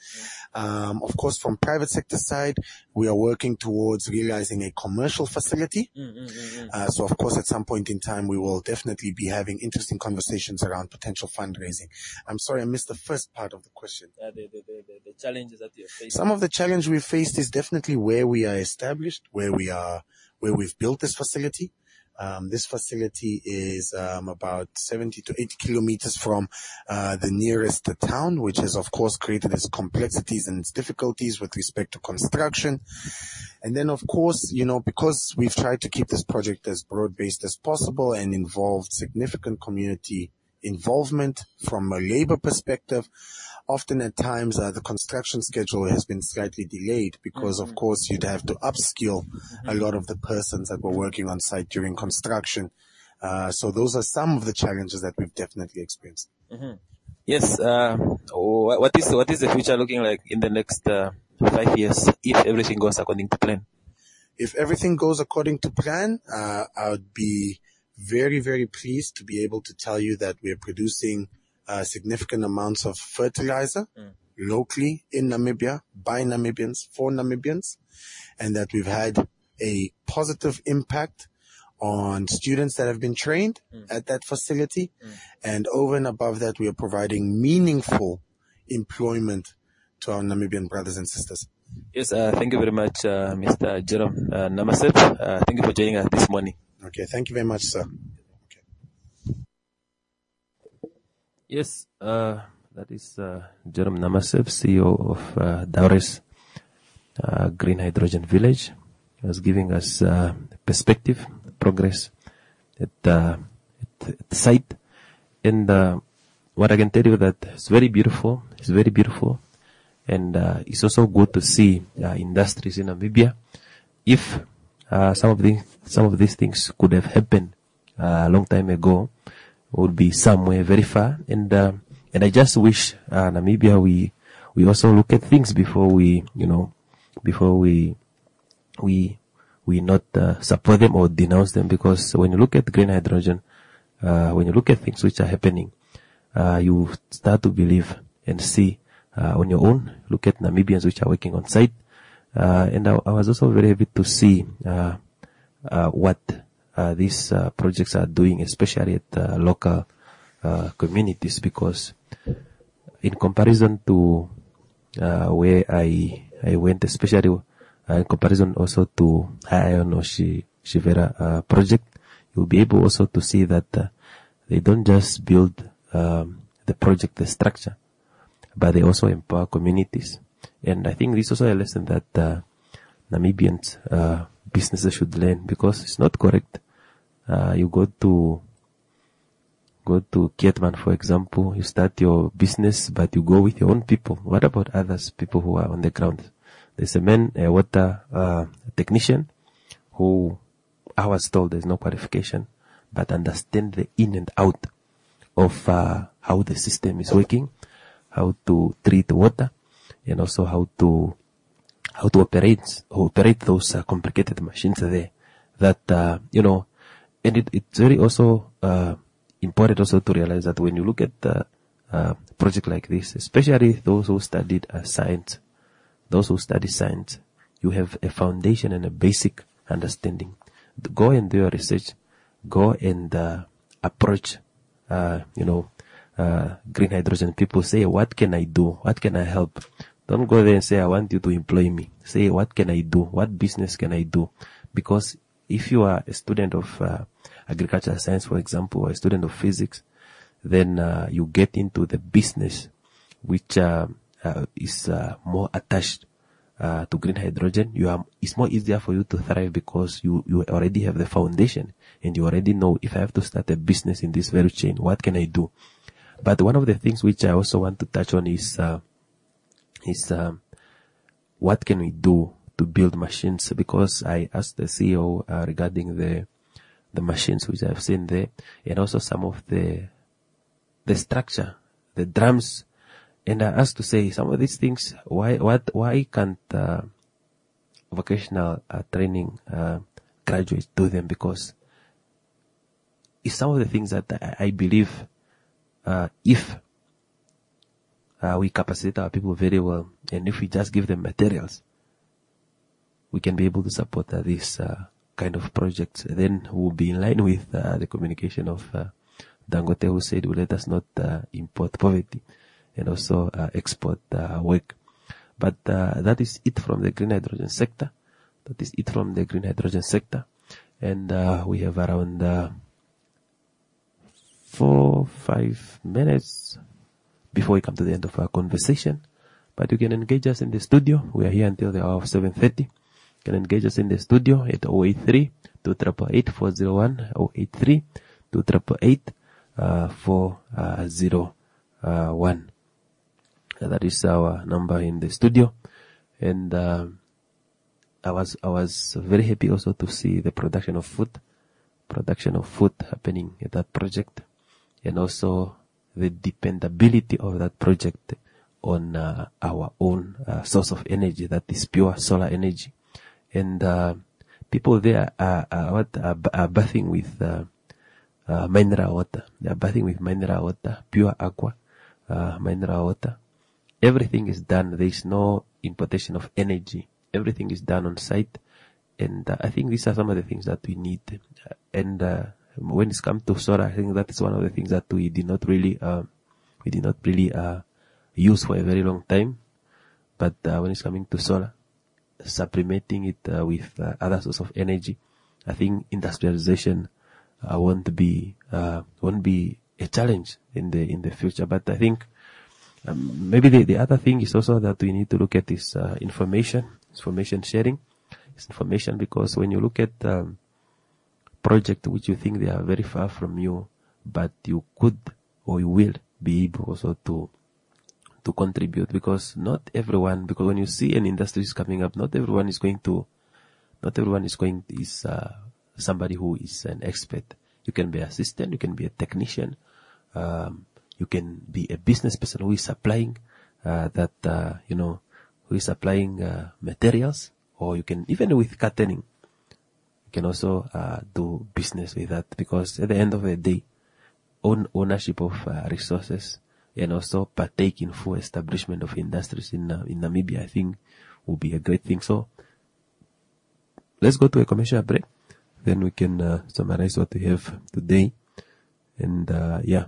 Um, of course, from private sector side, we are working towards realizing a commercial facility. Uh, so of course, at some point in time, we will definitely be having interesting conversations around potential fundraising. I'm sorry, I missed the first part of the question. Uh, the, the, the, the challenges that you're facing. Some of the challenge we faced is definitely where we are established, where we are, where we've built this facility. Um, this facility is um, about seventy to eighty kilometers from uh, the nearest town, which has, of course, created its complexities and its difficulties with respect to construction. And then, of course, you know, because we've tried to keep this project as broad-based as possible and involved significant community involvement from a labor perspective, often at times uh, the construction schedule has been slightly delayed because, mm-hmm. of course, you'd have to upskill mm-hmm. a lot of the persons that were working on site during construction. Uh, so those are some of the challenges that we've definitely experienced. Mm-hmm. Yes. Uh, what is what is the future looking like in the next uh, five years if everything goes according to plan? If everything goes according to plan, uh, I would be very, very pleased to be able to tell you that we are producing uh, significant amounts of fertilizer mm. locally in Namibia, by Namibians, for Namibians, and that we've had a positive impact on students that have been trained mm. at that facility. Mm. And over and above that, we are providing meaningful employment to our Namibian brothers and sisters. Yes, uh, thank you very much, uh, Mister Jerome uh, Namasep. Uh, thank you for joining us this morning. Okay, thank you very much, sir. Okay. Yes, uh, that is uh, Jerome Namasep, C E O of uh, Daures uh, Green Hydrogen Village. He was giving us uh, perspective, progress at, uh, at the site, and uh, what I can tell you that it's very beautiful. It's very beautiful, and uh, it's also good to see uh, industries in Namibia. If uh, some of the some of these things could have happened uh, a long time ago, would be somewhere very far. And uh, and I just wish uh, Namibia we we also look at things before we you know before we we we not uh, support them or denounce them, because when you look at green hydrogen, uh, when you look at things which are happening, uh, you start to believe and see uh, on your own. Look at Namibians which are working on site, uh, and I, I was also very happy to see uh, uh, what uh, these uh, projects are doing, especially at uh, local uh, communities, because in comparison to uh, where I I went, especially Uh, in comparison also to High Iron or Shi, Shivera uh, project, you'll be able also to see that uh, they don't just build um, the project, the structure, but they also empower communities. And I think this is also a lesson that uh, Namibians uh, businesses should learn, because it's not correct. Uh, you go to go to Kietman, for example, you start your business, but you go with your own people. What about others, people who are on the ground? There's a man, a water uh, technician, who I was told there's no qualification, but understand the in and out of uh, how the system is working, how to treat water, and also how to how to operate operate those uh, complicated machines there. That uh, you know, and it, it's very also uh, important also to realize that when you look at a uh, project like this, especially those who studied uh, science. Those who study science, you have a foundation and a basic understanding. Go and do your research. Go and uh, approach, uh, you know, uh, green hydrogen people. Say, what can I do? What can I help? Don't go there and say, I want you to employ me. Say, what can I do? What business can I do? Because if you are a student of uh, agricultural science, for example, or a student of physics, then uh, you get into the business which uh, Uh, is uh, more attached uh, to green hydrogen. You are, it's more easier for you to thrive because you, you already have the foundation and you already know, if I have to start a business in this value chain, what can I do? But one of the things which I also want to touch on is uh, is um, what can we do to build machines? Because I asked the C E O uh, regarding the the machines which I've seen there, and also some of the the structure, the drums. And I asked to say some of these things, why, what, why can't, uh, vocational uh, training, uh, graduates do them? Because it's some of the things that I, I believe, uh, if, uh, we capacitate our people very well, and if we just give them materials, we can be able to support uh, this, uh, kind of projects. Then we'll be in line with, uh, the communication of, uh, Dangote, who said, well, let us not, uh, import poverty. And also uh, export uh, work. But uh, that is it from the green hydrogen sector. That is it from the green hydrogen sector. And uh, we have around uh, four, five minutes before we come to the end of our conversation. But you can engage us in the studio. We are here until the hour of seven thirty. You can engage us in the studio at zero eight three, two eight eight, four zero one, zero eight three, two eight eight, four zero one. That is our number in the studio, and uh, I was I was very happy also to see the production of food, production of food happening at that project, and also the dependability of that project on uh, our own uh, source of energy, that is pure solar energy, and uh, people there are are, are, are bathing with uh, uh, mineral water. They are bathing with mineral water, pure aqua, uh, mineral water. Everything is done. There is no importation of energy. Everything is done on site. And uh, I think these are some of the things that we need. Uh, and uh, when it's come to solar, I think that is one of the things that we did not really, uh, we did not really uh, use for a very long time. But uh, when it's coming to solar, supplementing it uh, with uh, other sources of energy, I think industrialization uh, won't be uh, won't be a challenge in the in the future. But I think Um, maybe the, the other thing is also that we need to look at is uh, information, information sharing. It's information because when you look at um, project which you think they are very far from you, but you could or you will be able also to to contribute, because not everyone, because when you see an industry is coming up, not everyone is going to, not everyone is going is uh, somebody who is an expert. You can be an assistant, you can be a technician, um, you can be a business person who is supplying uh, that uh, you know who is supplying uh, materials, or you can even with catering, you can also uh, do business with that, because at the end of the day, own ownership of uh, resources and also partake in full establishment of industries in uh, in Namibia, I think will be a great thing. So let's go to a commercial break, then we can uh, summarize what we have today. And uh, yeah.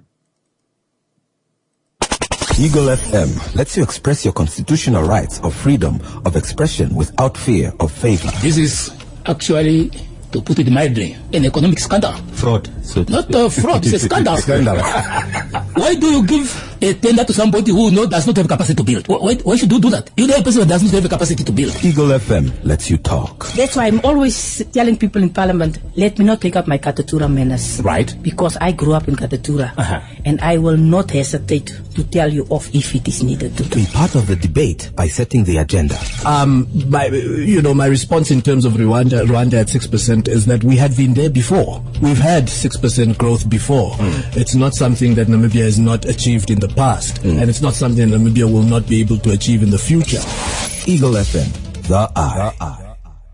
Eagle F M lets you express your constitutional rights of freedom of expression without fear of favor. This is actually, to put it mildly, an economic scandal. Fraud. So not uh, fraud, it's a scandal. Scandal. Why do you give a tender to somebody who no, does not have capacity to build? Why, why should you do that? You know a person that does not have a capacity to build. Eagle F M lets you talk. That's why I'm always telling people in Parliament, let me not take up my Katatura manners. Right. Because I grew up in Katatura. Uh-huh. And I will not hesitate to tell you off if it is needed to do. Be part of the debate by setting the agenda. Um, my, you know, my response in terms of Rwanda, Rwanda at six percent is that we had been there before. We've had six percent growth before. Mm. It's not something that Namibia has not achieved in the past. Mm. And it's not something Namibia will not be able to achieve in the future. Eagle F M, the eye. The eye.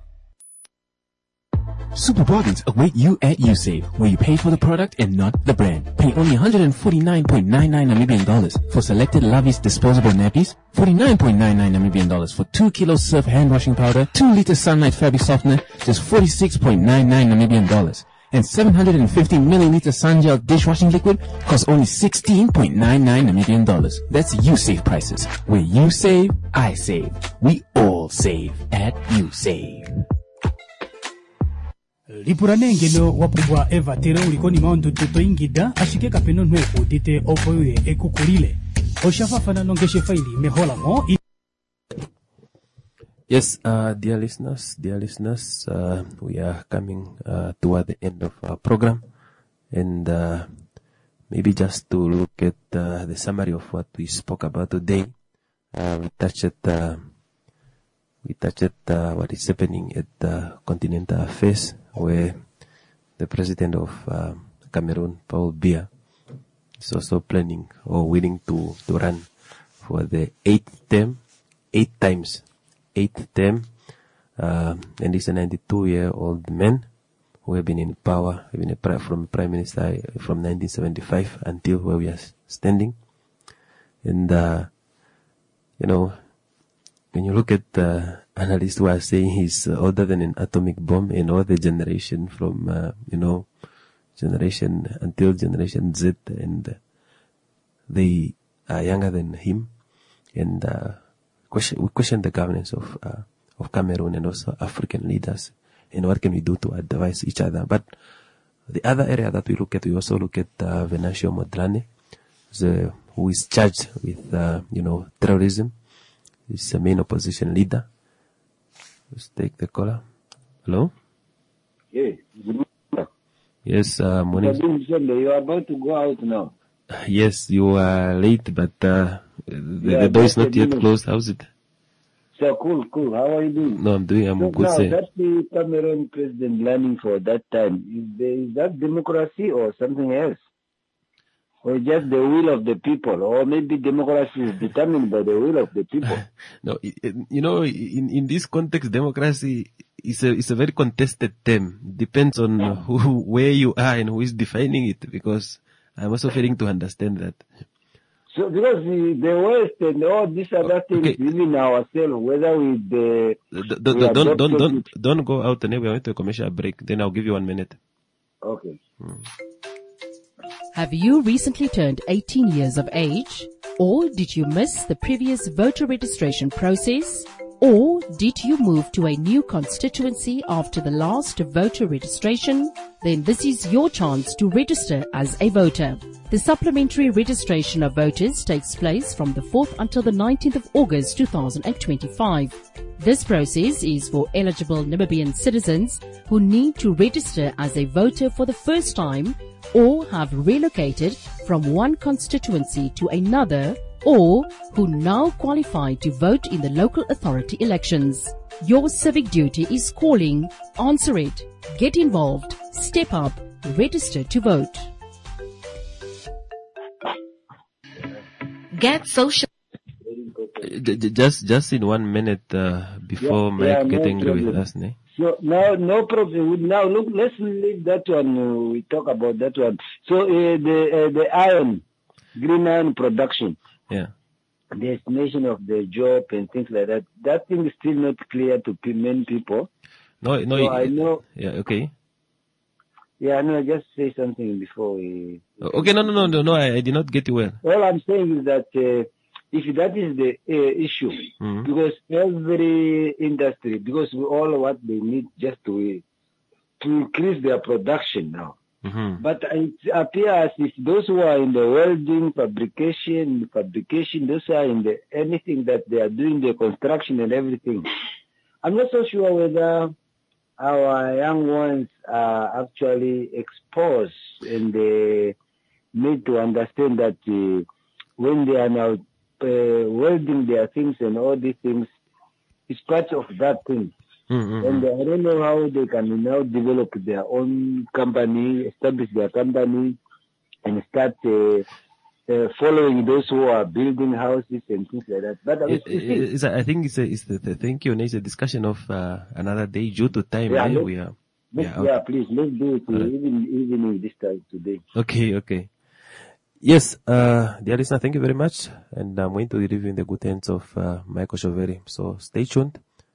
Super bargains await you at USave, where you pay for the product and not the brand. Pay only one hundred forty-nine point nine nine Namibian dollars for selected Lavies disposable nappies, forty-nine point nine nine Namibian dollars for two kilos surf hand washing powder, two liters sunlight fabric softener, just forty-six point nine nine Namibian dollars. And seven hundred fifty milliliter sun gel dishwashing liquid costs only sixteen point nine nine Namibian dollars. That's USave prices. Where you save, I save. We all save at USave. Lipurane ngeno wapubwa eva tere ulikoni maundu tuto ingida ashike kapeno nweku dite opoye ekukulile oshafa fana nongeshe faili mehola mo. Yes, uh, dear listeners, dear listeners, uh, we are coming uh, toward the end of our program, and uh, maybe just to look at uh, the summary of what we spoke about today. Uh, we touched uh, we touched uh, what is happening at uh, Continental Affairs, where the president of uh, Cameroon, Paul Biya, is also planning or willing to, to run for the eighth term, eight times, eighth term, uh, and he's a ninety-two-year-old man who have been in power, been a, from prime minister from nineteen seventy-five until where we are standing. And, uh, you know, when you look at uh, analysts who are saying he's uh, older than an atomic bomb, and all the generation from, uh, you know, generation until generation Z, and uh, they are younger than him, and uh, question, we question the governance of uh, of Cameroon and also African leaders, and what can we do to advise each other. But the other area that we look at, we also look at uh, Venancio Mondlane, the, who is charged with, uh, you know, terrorism. He's the main opposition leader. Let's take the caller. Hello? Yes. Yes, uh, morning. You are about to go out now. Yes, you are late, but uh, the, Yeah, the door is not that's yet the closed. How's it? So cool, cool. How are you doing? No, I'm doing, I'm Look good, now, sir. that's the Cameroon president running for that time. Is, there, is that democracy or something else? Or just the will of the people? Or maybe democracy is determined by the will of the people? No, it, it- you know, in, in this context, democracy is a, is a very contested term. Depends on who, where you are and who is defining it, because I'm also failing to understand that. So because the, the West and all these other things, even ourselves, whether with the... D- we d- don't, don't, adopted don't, it- don't go out and we went to a commercial break. Then I'll give you one minute. Okay. Have you recently turned eighteen years of age? Or did you miss the previous voter registration process? Or did you move to a new constituency after the last voter registration? Then this is your chance to register as a voter. The supplementary registration of voters takes place from the fourth until the nineteenth of August two thousand twenty-five. This process is for eligible Namibian citizens who need to register as a voter for the first time or have relocated from one constituency to another, or who now qualify to vote in the local authority elections. Your civic duty is calling. Answer it. Get involved. Step up. Register to vote. Get social. J- j- Just, just in one minute uh, before Yeah, Mike yeah, get no angry with problem. us, ne? So now, no problem. Now, look, let's leave that one. Uh, we talk about that one. So uh, the uh, the iron, green iron production, Yeah. the estimation of the job and things like that. That thing is still not clear to pe- many people. No, no. So y- I know. Yeah. Okay. Yeah, no. Just say something before we. Okay. No, no, no, no. No. I, I did not get you well. All I'm saying is that uh, if that is the uh, issue, Mhm. because every industry, because we all what they need just to to increase their production now. Mm-hmm. But it appears if those who are in the welding, fabrication, fabrication, those who are in the anything that they are doing, the construction and everything, I'm not so sure whether our young ones are actually exposed and they need to understand that uh, when they are now uh, welding their things and all these things, it's part of that thing. Mm-hmm. And I don't know how they can now develop their own company, establish their company, and start uh, uh, following those who are building houses and things like that. But I, was It- it- it's a- I think it's a, it's the, the thank you. and It's a discussion of uh, another day due to time. Yeah, eh? let's- We are. let's- Yeah. yeah, Okay. please, let's do it uh, All right. even evening this time today. Okay. Okay. Yes, uh, dear listener, thank you very much. And I'm going to leave you in the good hands of uh, Michael Shoveri. So stay tuned.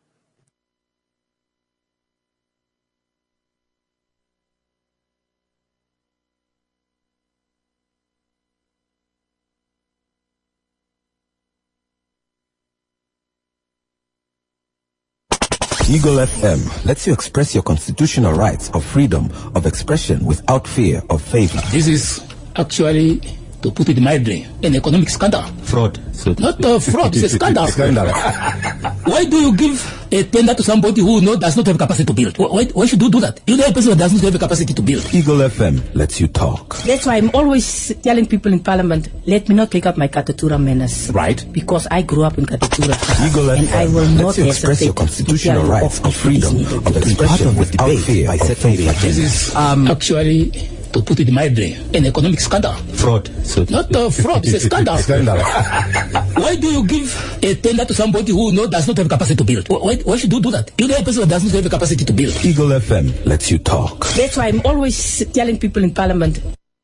Eagle F M lets you express your constitutional rights of freedom of expression without fear of favor. This is actually, to put it mildly, an economic scandal. Fraud. Not a fraud, it's a scandal. Scandal. Why do you give a tender to somebody who no, does not have capacity to build? Why, why should you do that? You know a person who does not have a capacity to build. Eagle F M lets you talk. That's why I'm always telling people in Parliament, let me not take up my Katatura manners. Right. Because I grew up in Katatura. Eagle and F M I will not lets you express hesitate your constitutional to tell you rights off of if it is freedom needed. of expression without fear of favor. This is um, actually, to put it mildly, an economic scandal. Fraud. Not a fraud, it's a scandal. Scandal. Why do you give a tender to somebody who no, does not have capacity to build? Why, why should you do that? You know a person who does not have a capacity to build. Eagle F M lets you talk. That's why I'm always telling people in Parliament,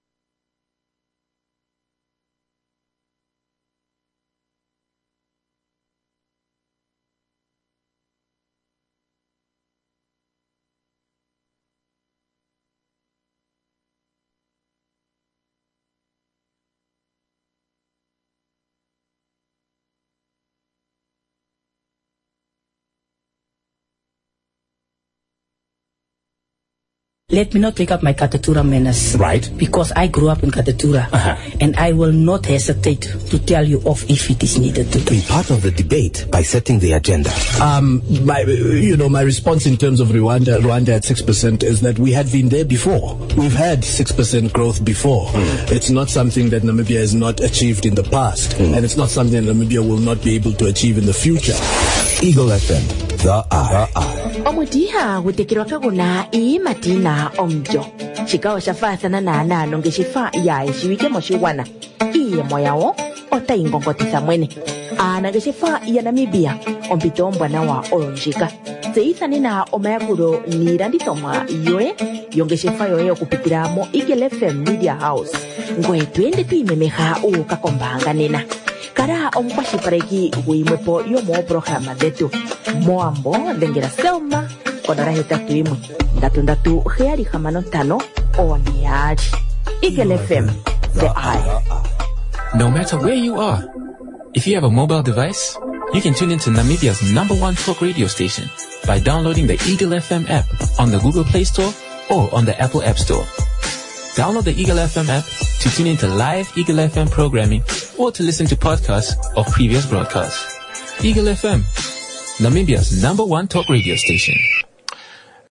let me not take up my Katatura manners. Right. Because I grew up in Katatura. Uh-huh. And I will not hesitate to tell you off if it is needed to do. Be part of the debate by setting the agenda. Um, my, you know, my response in terms of Rwanda, Rwanda at six percent is that we had been there before. We've had six percent growth before. Mm. It's not something that Namibia has not achieved in the past. Mm. And it's not something that Namibia will not be able to achieve in the future. Eagle F M, the eye. The eye. omutiha gutekirwa kaguna ii matina omjo shikawa shafathana na anano ngeshifa ya ishiwike moshiwana iye moyawo ota ingongotisa mwene ana ngeshifa ya Namibia ompito ombwana wa olonjika zeithani na omayakulo nilandithomwa yoye yongeshefa yoye okupitira mo Eagle F M Media House ngwe twende twimemeha uukakombanga nena kara omukwashipareki guimwepo yomo programa dhetu moambo dhengera selma konora hetatu imwe ndatu ndatu heali hamano ntano oneali Eagle F M, the eye. No matter where you are, if you have a mobile device, you can tune into Namibia's number one talk radio station by downloading the Eagle F M app on the Google Play Store or on the Apple App Store. Download the Eagle F M app to tune into live Eagle F M programming or to listen to podcasts of previous broadcasts. Eagle F M, Namibia's number one talk radio station.